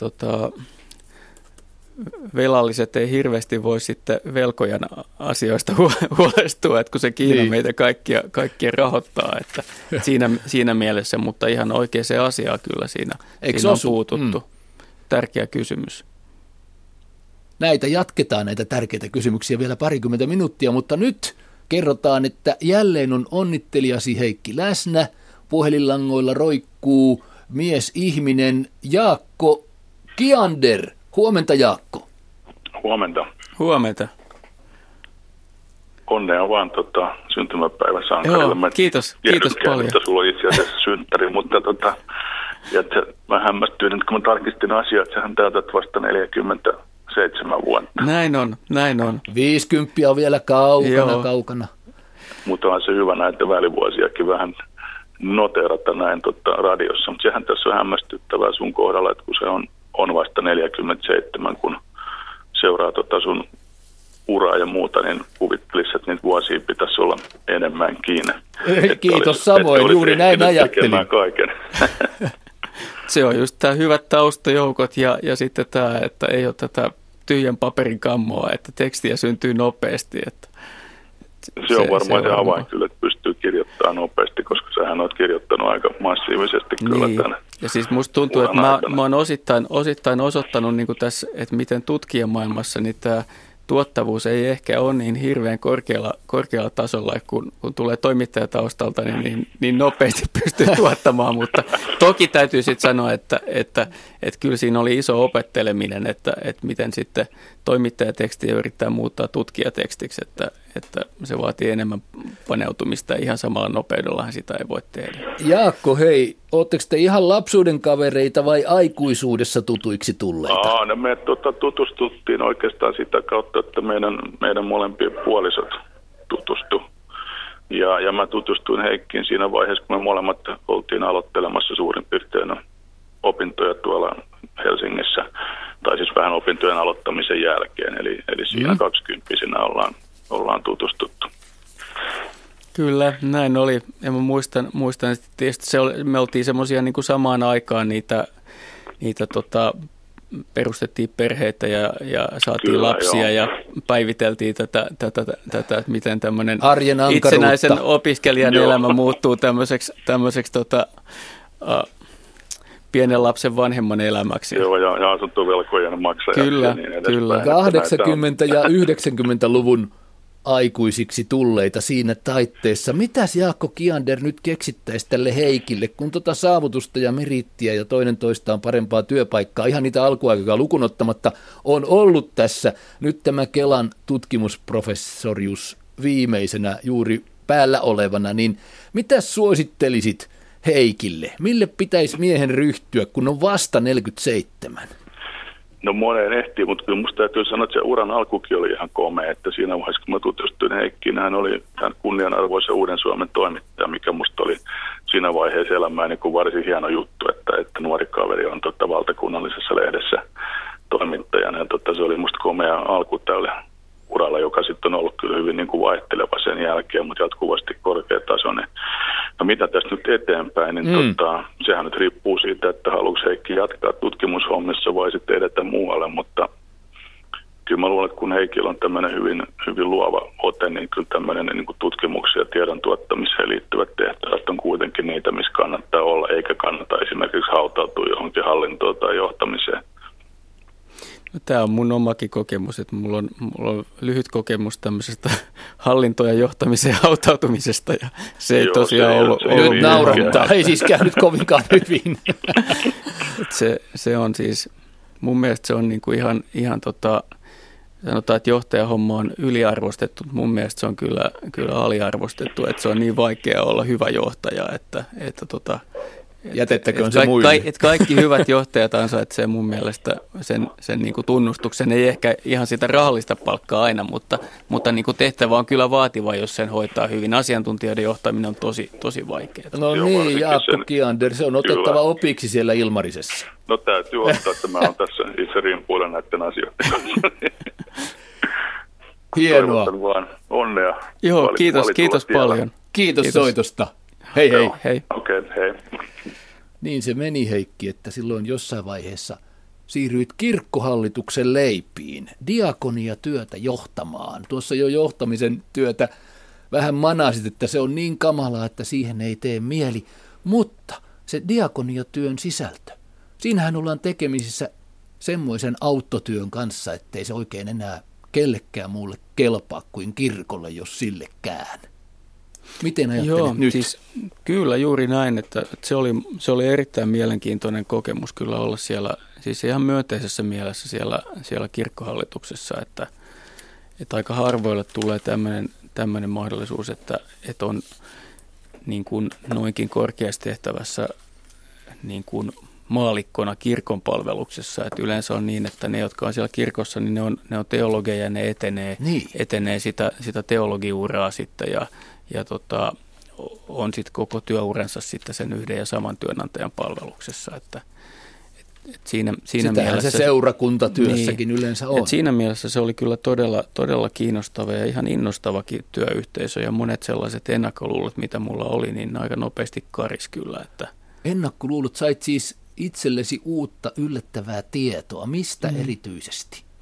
velalliset ei hirveästi voi sitten velkojan asioista huolestua, että kun se Kiina meitä kaikkia rahoittaa, että siinä mielessä, mutta ihan oikeaan asiaan kyllä siinä on puututtu. Tärkeä kysymys. Näitä jatketaan, näitä tärkeitä kysymyksiä vielä 20 minuuttia, mutta nyt kerrotaan, että jälleen on onnittelijasi Heikki läsnä. Puhelinlangoilla roikkuu miesihminen Jaakko Kiander. Huomenta, Jaakko. Huomenta. Onnea vaan syntymäpäivä sankarille. Kiitos paljon. Että sulla on itse asiassa synttäri, mutta mä hämmästyin, että kun mä tarkistin asiat, sähän täytät vasta 47 vuotta. Näin on. 50 on vielä kaukana. Mutta on se hyvä näitä välivuosiakin vähän noterata näin radiossa, mutta sehän tässä on hämmästyttävää sun kohdalla, että kun se on vasta 47, kun seuraa sun uraa ja muuta, niin kuvittelisi, että niitä vuosia pitäisi olla enemmänkin. Kiitos samoin, juuri näin ajattelin. Kaiken. Se on just tämä hyvät taustajoukot ja sitten tämä, että ei ole tätä tyhjän paperin kammoa, että tekstiä syntyy nopeasti. Että se on varmaan se avain kyllä, että pystyy kirjoittamaan nopeasti, koska sähän olet kirjoittanut aika massiivisesti kyllä tänne. Ja siis musta tuntuu, että mä oon osittain osoittanut niin kuin tässä, että miten tutkijamaailmassa niin tuottavuus ei ehkä ole niin hirveän korkealla tasolla, kun tulee toimittajataustalta, niin nopeasti pystyy tuottamaan, mutta toki täytyy sitten sanoa, että kyllä siinä oli iso opetteleminen, että miten sitten toimittajatekstiä yrittää muuttaa tutkijatekstiksi, että se vaatii enemmän paneutumista ja ihan samalla nopeudellahan sitä ei voi tehdä. Jaakko, hei, ootteko te ihan lapsuuden kavereita vai aikuisuudessa tutuiksi tulleita? No me tutustuttiin oikeastaan sitä kautta, että meidän molempien puolisot tutustu. Ja mä tutustuin Heikkiin siinä vaiheessa, kun me molemmat oltiin aloittelemassa suurin piirtein opintoja tuolla Helsingissä, tai siis vähän opintojen aloittamisen jälkeen, eli siinä 20-vuotiaana ollaan tutustuttu. Kyllä, näin oli. Ja mä muistan että tietysti me oltiin semmoisia niin kuin samaan aikaan niitä perustettiin perheitä ja saatiin kyllä, lapsia ja päiviteltiin tätä, että miten tämmöinen itsenäisen opiskelijan elämä muuttuu tämmöiseksi pienen lapsen vanhemman elämäksi. Joo, ja asuntovelkojen maksajaksi. Kyllä, niin kyllä. 80- ja 90-luvun aikuisiksi tulleita siinä taitteessa. Mitäs Jaakko Kiander nyt keksittäisi tälle Heikille, kun saavutusta ja merittiä ja toinen toistaan parempaa työpaikkaa, ihan niitä alkuaikoja lukunottamatta, on ollut tässä nyt tämä Kelan tutkimusprofessorius viimeisenä juuri päällä olevana, niin mitäs suosittelisit Heikille? Mille pitäisi miehen ryhtyä, kun on vasta 47? No moneen ehtii, mutta kyllä musta täytyy sanoa, että se uran alkukin oli ihan komea, että siinä vaiheessa kun mä tutustuin Heikkiin, hän oli kunnianarvoisen Uuden Suomen toimittaja, mikä musta oli siinä vaiheessa elämää niin kuin varsin hieno juttu, että nuori kaveri on valtakunnallisessa lehdessä toimittajana, ja se oli musta komea alku tälle uralla, joka sitten on ollut kyllä hyvin niin kuin vaihteleva sen jälkeen, mutta jatkuvasti korkeatasoinen. No mitä tästä nyt eteenpäin, niin sehän nyt riippuu siitä, että haluatko Heikki jatkaa tutkimushommissa vai sitten edetä muualle, mutta kyllä mä luulen, että kun Heikillä on tämmöinen hyvin luova ote, niin kyllä tämmöinen niin kuin tutkimuksia ja tiedon tuottamiseen liittyvät tehtävät on kuitenkin niitä, missä kannattaa olla, eikä kannata esimerkiksi hautautua johonkin hallintoon tai johtamiseen. No, tämä on mun omakin kokemus, että mulla on lyhyt kokemus tämmöisestä hallinto- ja johtamiseen hautautumisesta, ja se ei tosiaan ollut nyt naurattaa, ei siis käynyt kovinkaan hyvin. se on siis, mun mielestä se on niinku ihan sanotaan, että johtajahomma on yliarvostettu, mutta mun mielestä se on kyllä aliarvostettu, että se on niin vaikea olla hyvä johtaja, että jätettäköön se muille. Kaikki hyvät johtajat ansaitsevat mun mielestä sen niin kuin tunnustuksen. Ei ehkä ihan sitä rahallista palkkaa aina, mutta niin kuin tehtävä on kyllä vaativa, jos sen hoitaa hyvin. Asiantuntijoiden johtaminen on tosi vaikeaa. No niin, Jaakko Kiander, se on otettava opiksi siellä Ilmarisessa. No täytyy ottaa, että mä oon tässä itse rimpuilla näiden asioiden kanssa. Hienoa. Toivotan vaan onnea. Joo, kiitos paljon. Kiitos soitosta. Hei. Hei. Okei, hei. Niin se meni, Heikki, että silloin jossain vaiheessa siirryit kirkkohallituksen leipiin, diakoniatyötä johtamaan. Tuossa jo johtamisen työtä vähän manasit, että se on niin kamalaa, että siihen ei tee mieli. Mutta se diakoniatyön sisältö, siinähän ollaan tekemisissä semmoisen autotyön kanssa, ettei se oikein enää kellekään muulle kelpaa kuin kirkolle, jos sillekään. Miten ajattelet nyt? Siis, kyllä juuri näin, että se oli erittäin mielenkiintoinen kokemus kyllä olla siellä, siis ihan myönteisessä mielessä siellä kirkkohallituksessa, että aika harvoille tulee tämmöinen mahdollisuus, että on niin kuin noinkin korkeassa tehtävässä niin kuin maalikkona kirkon palveluksessa, että yleensä on niin, että ne, jotka on siellä kirkossa, niin ne on teologeja ja ne etenee sitä teologiuraa sitten ja on sitten koko työuransa sitten sen yhden ja saman työnantajan palveluksessa, että siinä mielessä se seurakuntatyössäkin yleensä on. Siinä mielessä se oli kyllä todella kiinnostava ja ihan innostavakin työyhteisö ja monet sellaiset ennakkoluulot, mitä mulla oli, niin aika nopeasti karis kyllä. Että ennakkoluulot, sait siis itsellesi uutta yllättävää tietoa. Mistä erityisesti?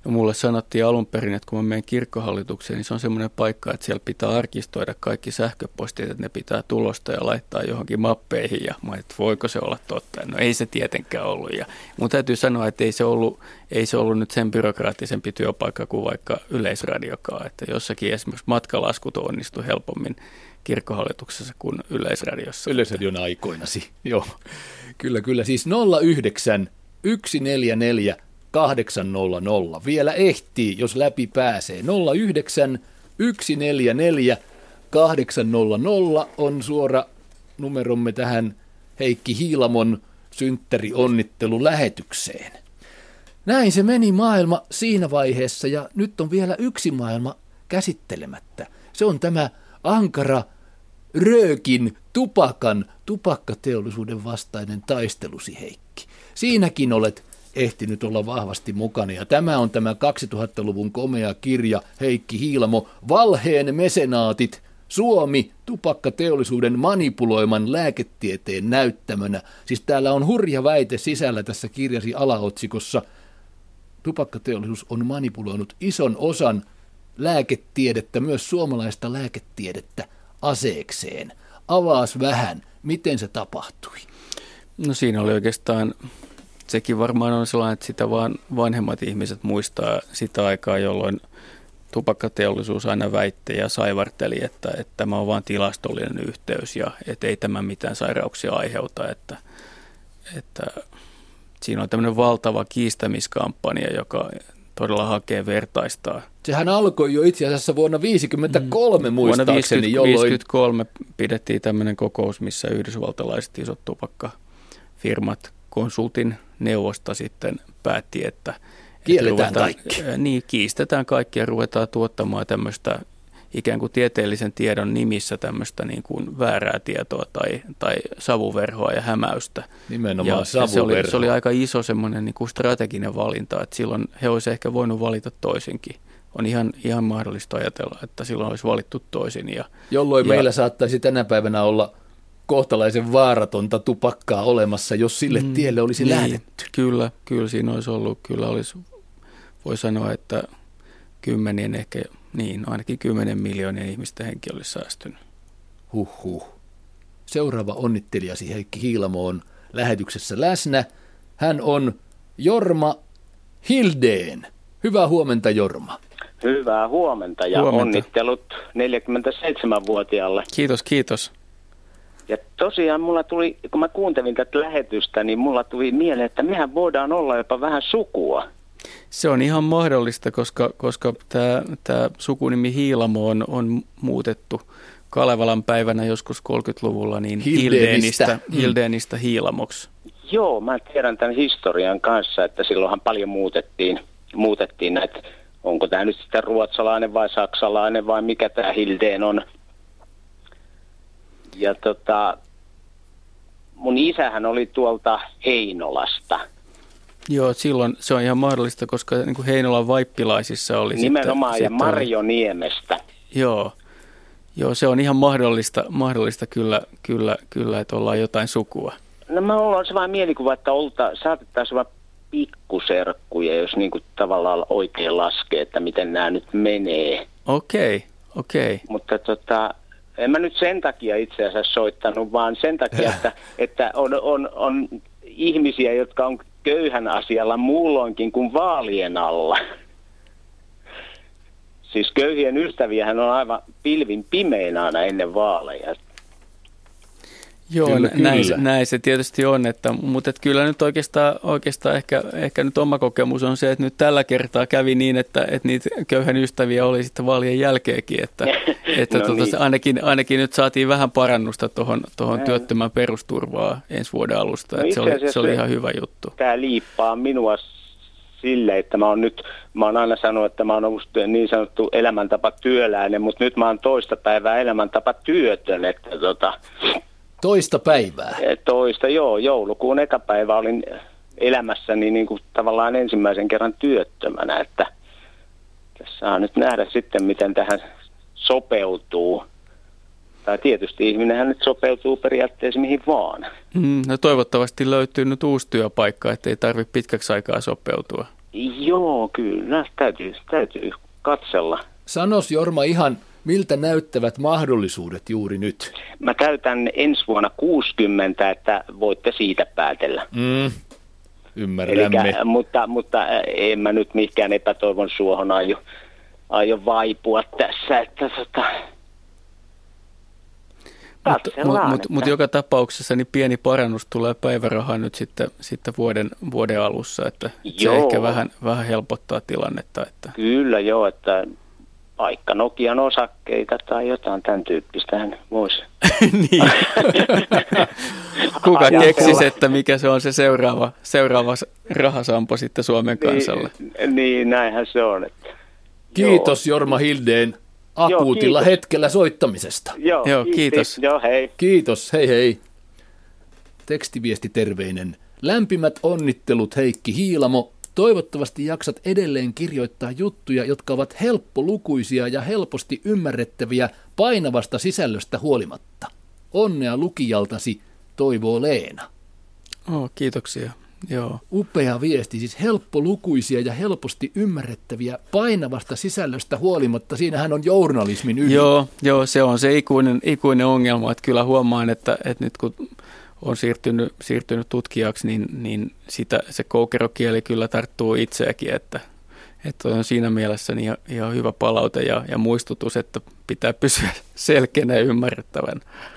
No, mulle sanottiin alun perin, että kun mä menen kirkkohallitukseen, niin se on semmoinen paikka, että siellä pitää arkistoida kaikki sähköpostit, että ne pitää tulosta ja laittaa johonkin mappeihin. Ja mä että voiko se olla totta? No ei se tietenkään ollut. Ja mun täytyy sanoa, että ei se ollut nyt sen byrokraattisempi työpaikka kuin vaikka Yleisradiokaan. Että jossakin esimerkiksi matkalaskut onnistui helpommin kirkkohallituksessa kuin Yleisradiossa. Yleisradion aikoinasi, joo. Kyllä. Siis 09 144 800. Vielä ehtii, jos läpi pääsee. 09 144 800 on suora numeromme tähän Heikki Hiilamon synttärionnittelulähetykseen. Näin se meni maailma siinä vaiheessa ja nyt on vielä yksi maailma käsittelemättä. Se on tämä ankara röökin tupakkateollisuuden vastainen taistelusi, Heikki. Siinäkin olet ehtinyt olla vahvasti mukana. Ja tämä on tämä 2000-luvun komea kirja Heikki Hiilamo, Valheen mesenaatit, Suomi tupakkateollisuuden manipuloiman lääketieteen näyttämönä. Siis täällä on hurja väite sisällä tässä kirjasi alaotsikossa. Tupakkateollisuus on manipuloinut ison osan lääketiedettä, myös suomalaista lääketiedettä, aseekseen. Avaas vähän, miten se tapahtui? No siinä oli oikeastaan, sekin varmaan on sellainen, että sitä vaan vanhemmat ihmiset muistaa sitä aikaa, jolloin tupakkateollisuus aina väitti ja saivarteli, että tämä on vain tilastollinen yhteys ja että ei tämä mitään sairauksia aiheuta, että siinä on tämmöinen valtava kiistämiskampanja, joka todella hakee vertaistaa. Sehän alkoi jo itse asiassa vuonna 1953 muistaakseni. Vuonna 1953 pidettiin tämmöinen kokous, missä yhdysvaltalaiset isot tupakkafirmat konsultin neuvosta sitten päätti, että kielletään kaikki. Niin, kiistetään kaikki ja ruvetaan tuottamaan tämmöistä ikään kuin tieteellisen tiedon nimissä tämmöistä niin kuin väärää tietoa tai savuverhoa ja hämäystä. Nimenomaan savuverhoa. Se oli aika iso semmoinen niin kuin strateginen valinta, että silloin he olisivat ehkä voinut valita toisinkin. On ihan mahdollista ajatella, että silloin olisi valittu toisin. Jolloin meillä saattaisi tänä päivänä olla kohtalaisen vaaratonta tupakkaa olemassa, jos sille tielle olisi lähdetty. Kyllä siinä olisi ollut, voi sanoa, että ainakin 10 miljoonien ihmisten henki olisi säästynyt. Seuraava onnittelijasi Heikki Hiilamo on lähetyksessä läsnä. Hän on Jorma Hildén. Hyvää huomenta, Jorma. Hyvää huomenta ja onnittelut 47-vuotiaalle. Kiitos. Ja tosiaan mulla tuli, kun mä kuuntelin tätä lähetystä, niin mulla tuli mieleen, että mehän voidaan olla jopa vähän sukua. Se on ihan mahdollista, koska tämä sukunimi Hiilamo on muutettu Kalevalan päivänä joskus 30-luvulla niin Hildénistä Hiilamoksi. Joo, mä tiedän tämän historian kanssa, että silloinhan paljon muutettiin näitä, onko tämä nyt sitten ruotsalainen vai saksalainen vai mikä tämä Hildén on. Ja mun isähän oli tuolta Heinolasta. Joo, silloin se on ihan mahdollista, koska niin kuin Heinolan vaippilaisissa oli nimenomaan ja Marjoniemestä. Joo, se on ihan mahdollista kyllä, että ollaan jotain sukua. No mä ollaan se vaan mielikuva, että saatettaisiin olla pikkuserkkuja, jos niin kuin tavallaan oikein laskee, että miten nämä nyt menee. Okei. Mutta en mä nyt sen takia itse asiassa soittanut, vaan sen takia, että on ihmisiä, jotka on köyhän asialla muulloinkin kuin vaalien alla. Siis köyhien ystäviähän on aivan pilvin pimeinä aina ennen vaaleja. Joo, näin se tietysti on, mutta kyllä nyt oikeastaan ehkä nyt oma kokemus on se, että nyt tällä kertaa kävi niin, että niitä köyhän ystäviä oli sitten vaalien jälkeenkin, että no niin. ainakin nyt saatiin vähän parannusta tuohon työttömän perusturvaa ensi vuoden alusta, että se oli ihan hyvä juttu. Tämä liippaa minua sille, että mä oon aina sanonut, että mä oon ollut niin sanottu elämäntapatyöläinen, mutta nyt mä oon toista päivää elämäntapatyötön, että Toista päivää? Joo. Joulukuun eka päivä olin elämässäni niin kuin tavallaan ensimmäisen kerran työttömänä, että tässä saa nyt nähdä sitten, miten tähän sopeutuu. Tai tietysti ihminenhän nyt sopeutuu periaatteessa mihin vaan. No toivottavasti löytyy nyt uusi työpaikka, ettei tarvitse pitkäksi aikaa sopeutua. Joo, kyllä. Täytyy katsella. Sanos Jorma ihan, miltä näyttävät mahdollisuudet juuri nyt? Mä täytän ensi vuonna 60, että voitte siitä päätellä. Ymmärrämme. Mutta en mä nyt mikään epätoivon suohon aio vaipua tässä, että Mutta joka tapauksessa niin pieni parannus tulee päivärahaan nyt sitten vuoden alussa, että se ehkä vähän helpottaa tilannetta. Että. Kyllä joo, että vaikka Nokian osakkeita tai jotain tämän tyyppistähän voisi. Niin. Kuka keksisi, että mikä se on se seuraava rahasampo sitten Suomen kansalle? Niin, näinhän se on. Että. Kiitos Jorma Hildén akuutilla hetkellä soittamisesta. Joo, kiitos. Joo, hei. Kiitos, hei. Tekstiviesti terveinen. Lämpimät onnittelut Heikki Hiilamo. Toivottavasti jaksat edelleen kirjoittaa juttuja, jotka ovat helppolukuisia ja helposti ymmärrettäviä painavasta sisällöstä huolimatta. Onnea lukijaltasi, toivoo Leena. Kiitoksia. Joo. Upea viesti, siis helppolukuisia ja helposti ymmärrettäviä painavasta sisällöstä huolimatta. Siinähän on journalismin ydin. Joo, se on se ikuinen ongelma, että kyllä huomaan, että nyt kun on siirtynyt tutkijaksi, niin se koukerokieli kyllä tarttuu itseäkin, että on siinä mielessä niin ihan hyvä palaute ja muistutus, että pitää pysyä selkeänä ja ymmärrettävän.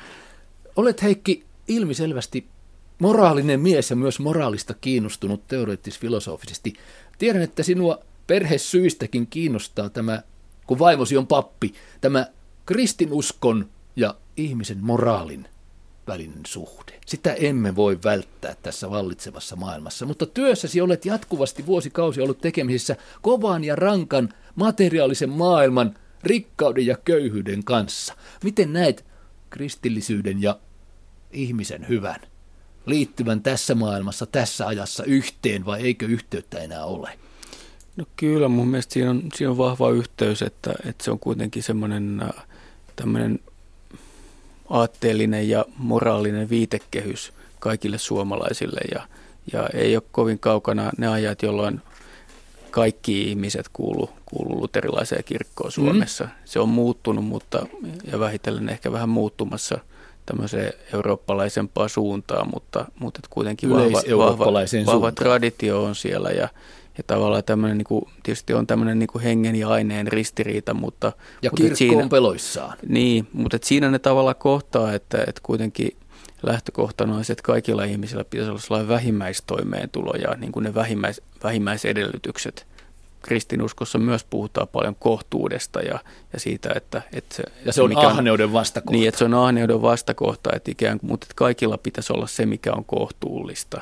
Olet Heikki ilmiselvästi moraalinen mies ja myös moraalista kiinnostunut teoreettis-filosofisesti. Tiedän, että sinua perhesyistäkin kiinnostaa tämä, kun vaimosi on pappi, tämä kristinuskon ja ihmisen moraalin välinen suhde. Sitä emme voi välttää tässä vallitsevassa maailmassa, mutta työssäsi olet jatkuvasti vuosikausia ollut tekemisissä kovan ja rankan materiaalisen maailman rikkauden ja köyhyyden kanssa. Miten näet kristillisyyden ja ihmisen hyvän liittyvän tässä maailmassa, tässä ajassa yhteen, vai eikö yhteyttä enää ole? No kyllä, mun mielestä siinä on vahva yhteys, että se on kuitenkin semmoinen tämmöinen aatteellinen ja moraalinen viitekehys kaikille suomalaisille ja ei ole kovin kaukana ne ajat, jolloin kaikki ihmiset kuuluu luterilaiseen kirkkoon Suomessa. Se on muuttunut, ja vähitellen ehkä vähän muuttumassa tämmöiseen eurooppalaisempaan suuntaan, mutta kuitenkin vahva traditio on siellä ja tavallaan tämmöinen, niin kuin, tietysti on tämmöinen niin kuin hengen ja aineen ristiriita, mutta kirkko on peloissaan. Niin, mutta siinä ne tavallaan kohtaa, että kuitenkin lähtökohtana on se, että kaikilla ihmisillä pitäisi olla sellainen vähimmäistoimeentulo ja niin kuin ne vähimmäisedellytykset. Kristinuskossa myös puhutaan paljon kohtuudesta ja siitä, että se on ahneuden vastakohta. Niin, että se on ahneuden vastakohta, että ikään kuin, mutta kaikilla pitäisi olla se, mikä on kohtuullista.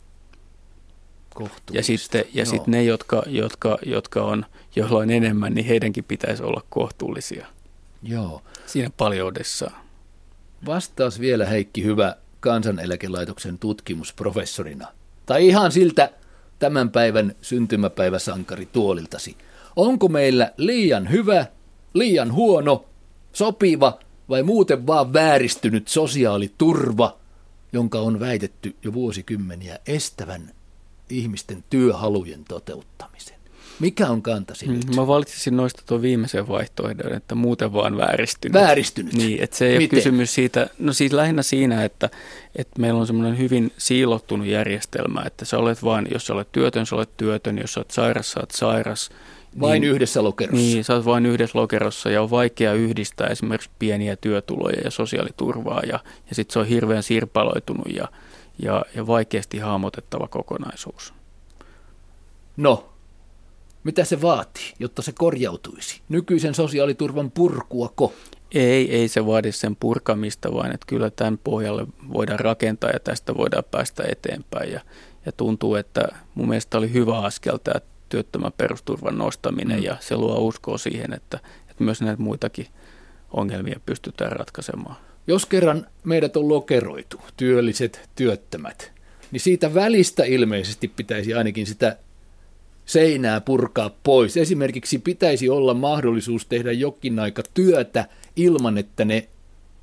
Ja sitten ne, jotka on jollain enemmän, niin heidänkin pitäisi olla kohtuullisia. Joo. Siinä paljoudessaan. Vastaus vielä, Heikki, hyvä Kansaneläkelaitoksen tutkimusprofessorina. Tai ihan siltä tämän päivän syntymäpäiväsankari tuoliltasi. Onko meillä liian hyvä, liian huono, sopiva vai muuten vaan vääristynyt sosiaaliturva, jonka on väitetty jo vuosikymmeniä estävän ihmisten työhalujen toteuttamisen? Mikä on kantasi nyt? Mä valitsisin noista tuon viimeisen vaihtoehdon, että muuten vaan vääristynyt. Vääristynyt? Niin, että se ei ole kysymys siitä, no siis lähinnä siinä, että meillä on semmoinen hyvin siilottunut järjestelmä, että sä olet vaan, jos sä olet työtön, jos sä olet sairas. Vain yhdessä lokerossa. Niin, sä oot vain yhdessä lokerossa ja on vaikea yhdistää esimerkiksi pieniä työtuloja ja sosiaaliturvaa ja sitten se on hirveän sirpaloitunut ja vaikeasti hahmotettava kokonaisuus. No, mitä se vaatii, jotta se korjautuisi? Nykyisen sosiaaliturvan purkuako? Ei se vaadi sen purkamista, vaan että kyllä tämän pohjalle voidaan rakentaa ja tästä voidaan päästä eteenpäin. Ja tuntuu, että mun mielestä oli hyvä askel tämä työttömän perusturvan nostaminen ja se luo uskoa siihen, että myös näitä muitakin ongelmia pystytään ratkaisemaan. Jos kerran meidät on lokeroitu, työlliset, työttömät, niin siitä välistä ilmeisesti pitäisi ainakin sitä seinää purkaa pois. Esimerkiksi pitäisi olla mahdollisuus tehdä jokin aika työtä ilman, että ne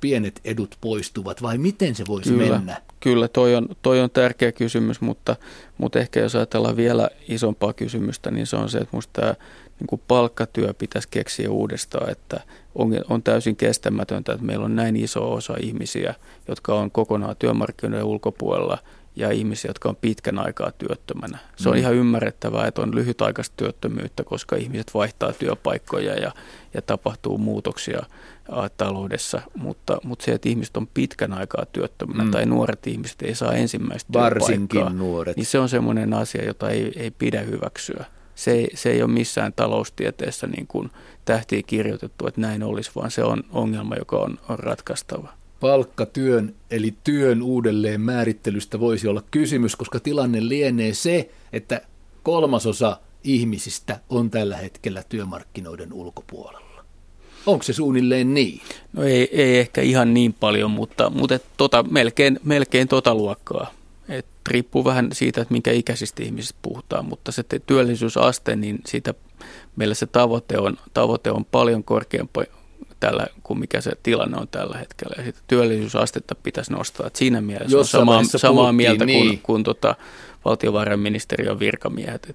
pienet edut poistuvat, vai miten se voisi mennä? Kyllä, toi on tärkeä kysymys, mutta ehkä jos ajatellaan vielä isompaa kysymystä, niin se on se, että minusta tämä niin palkkatyö pitäisi keksiä uudestaan, että on täysin kestämätöntä, että meillä on näin iso osa ihmisiä, jotka on kokonaan työmarkkinoiden ulkopuolella, ja ihmisiä, jotka on pitkän aikaa työttömänä. Se on ihan ymmärrettävää, että on lyhytaikaista työttömyyttä, koska ihmiset vaihtaa työpaikkoja ja tapahtuu muutoksia taloudessa, mutta se, että ihmiset on pitkän aikaa työttömänä tai nuoret ihmiset ei saa ensimmäistä työpaikkaa, nuoret. Niin se on semmoinen asia, jota ei pidä hyväksyä. Se ei ole missään taloustieteessä niin kuin tähtiin kirjoitettu, että näin olisi, vaan se on ongelma, joka on ratkaistava. Palkkatyön eli työn uudelleen määrittelystä voisi olla kysymys, koska tilanne lienee se, että 1/3 ihmisistä on tällä hetkellä työmarkkinoiden ulkopuolella. Onko se suunnilleen niin? No ei ehkä ihan niin paljon, mutta melkein luokkaa. Et riippuu vähän siitä, että minkä ikäisistä ihmisistä puhutaan, mutta se työllisyysaste, niin siitä meillä se tavoite on paljon korkeampi tällä kuin mikä se tilanne on tällä hetkellä. Ja sitten työllisyysastetta pitäisi nostaa. Et siinä mielessä on samaa mieltä kuin valtiovarainministeriön virkamiehet.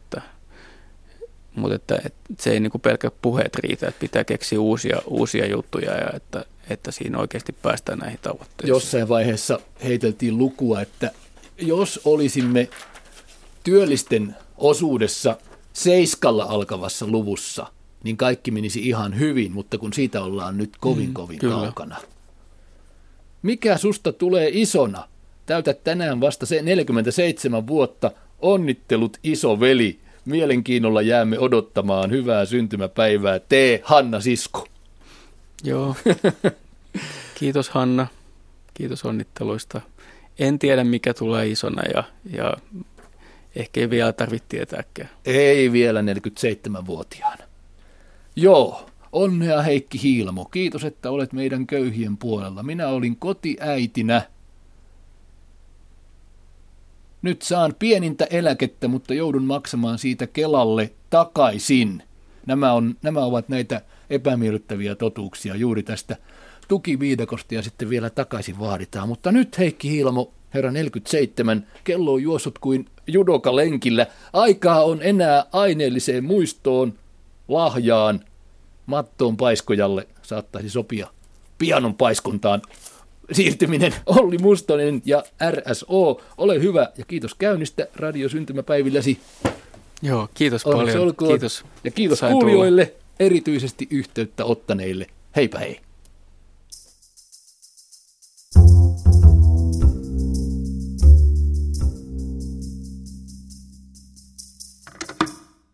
Mutta se ei niinku pelkät puheet riitä, että pitää keksiä uusia juttuja ja että siinä oikeasti päästään näihin tavoitteisiin. Jossain vaiheessa heiteltiin lukua, että jos olisimme työllisten osuudessa 7 alkavassa luvussa, niin kaikki menisi ihan hyvin, mutta kun siitä ollaan nyt kovin kaukana. Mikä susta tulee isona? Täytät tänään vasta se 47 vuotta. Onnittelut, iso veli. Mielenkiinnolla jäämme odottamaan hyvää syntymäpäivää. Tee Hanna Sisku. Joo. Kiitos Hanna. Kiitos onnitteluista. En tiedä mikä tulee isona ja ehkä ei vielä tarvitse tietääkään. Ei vielä 47-vuotiaana. Joo, onnea Heikki Hiilamo. Kiitos, että olet meidän köyhien puolella. Minä olin kotiäitinä. Nyt saan pienintä eläkettä, mutta joudun maksamaan siitä Kelalle takaisin. Nämä ovat näitä epämiellyttäviä totuuksia juuri tästä tukiviidakosta ja sitten vielä takaisin vaaditaan. Mutta nyt Heikki Hiilamo, herra 47, kello on juossut kuin judoka-lenkillä. Aikaa on enää aineelliseen muistoon, lahjaan, Mattoon Paiskojalle saattaisi sopia pianon paiskontaan siirtyminen. Olli Mustonen ja RSO, ole hyvä ja kiitos käynnistä radiosyntymäpäivilläsi. Joo, kiitos paljon. Kiitos. Ja kiitos kuulijoille, erityisesti yhteyttä ottaneille. Heipä hei.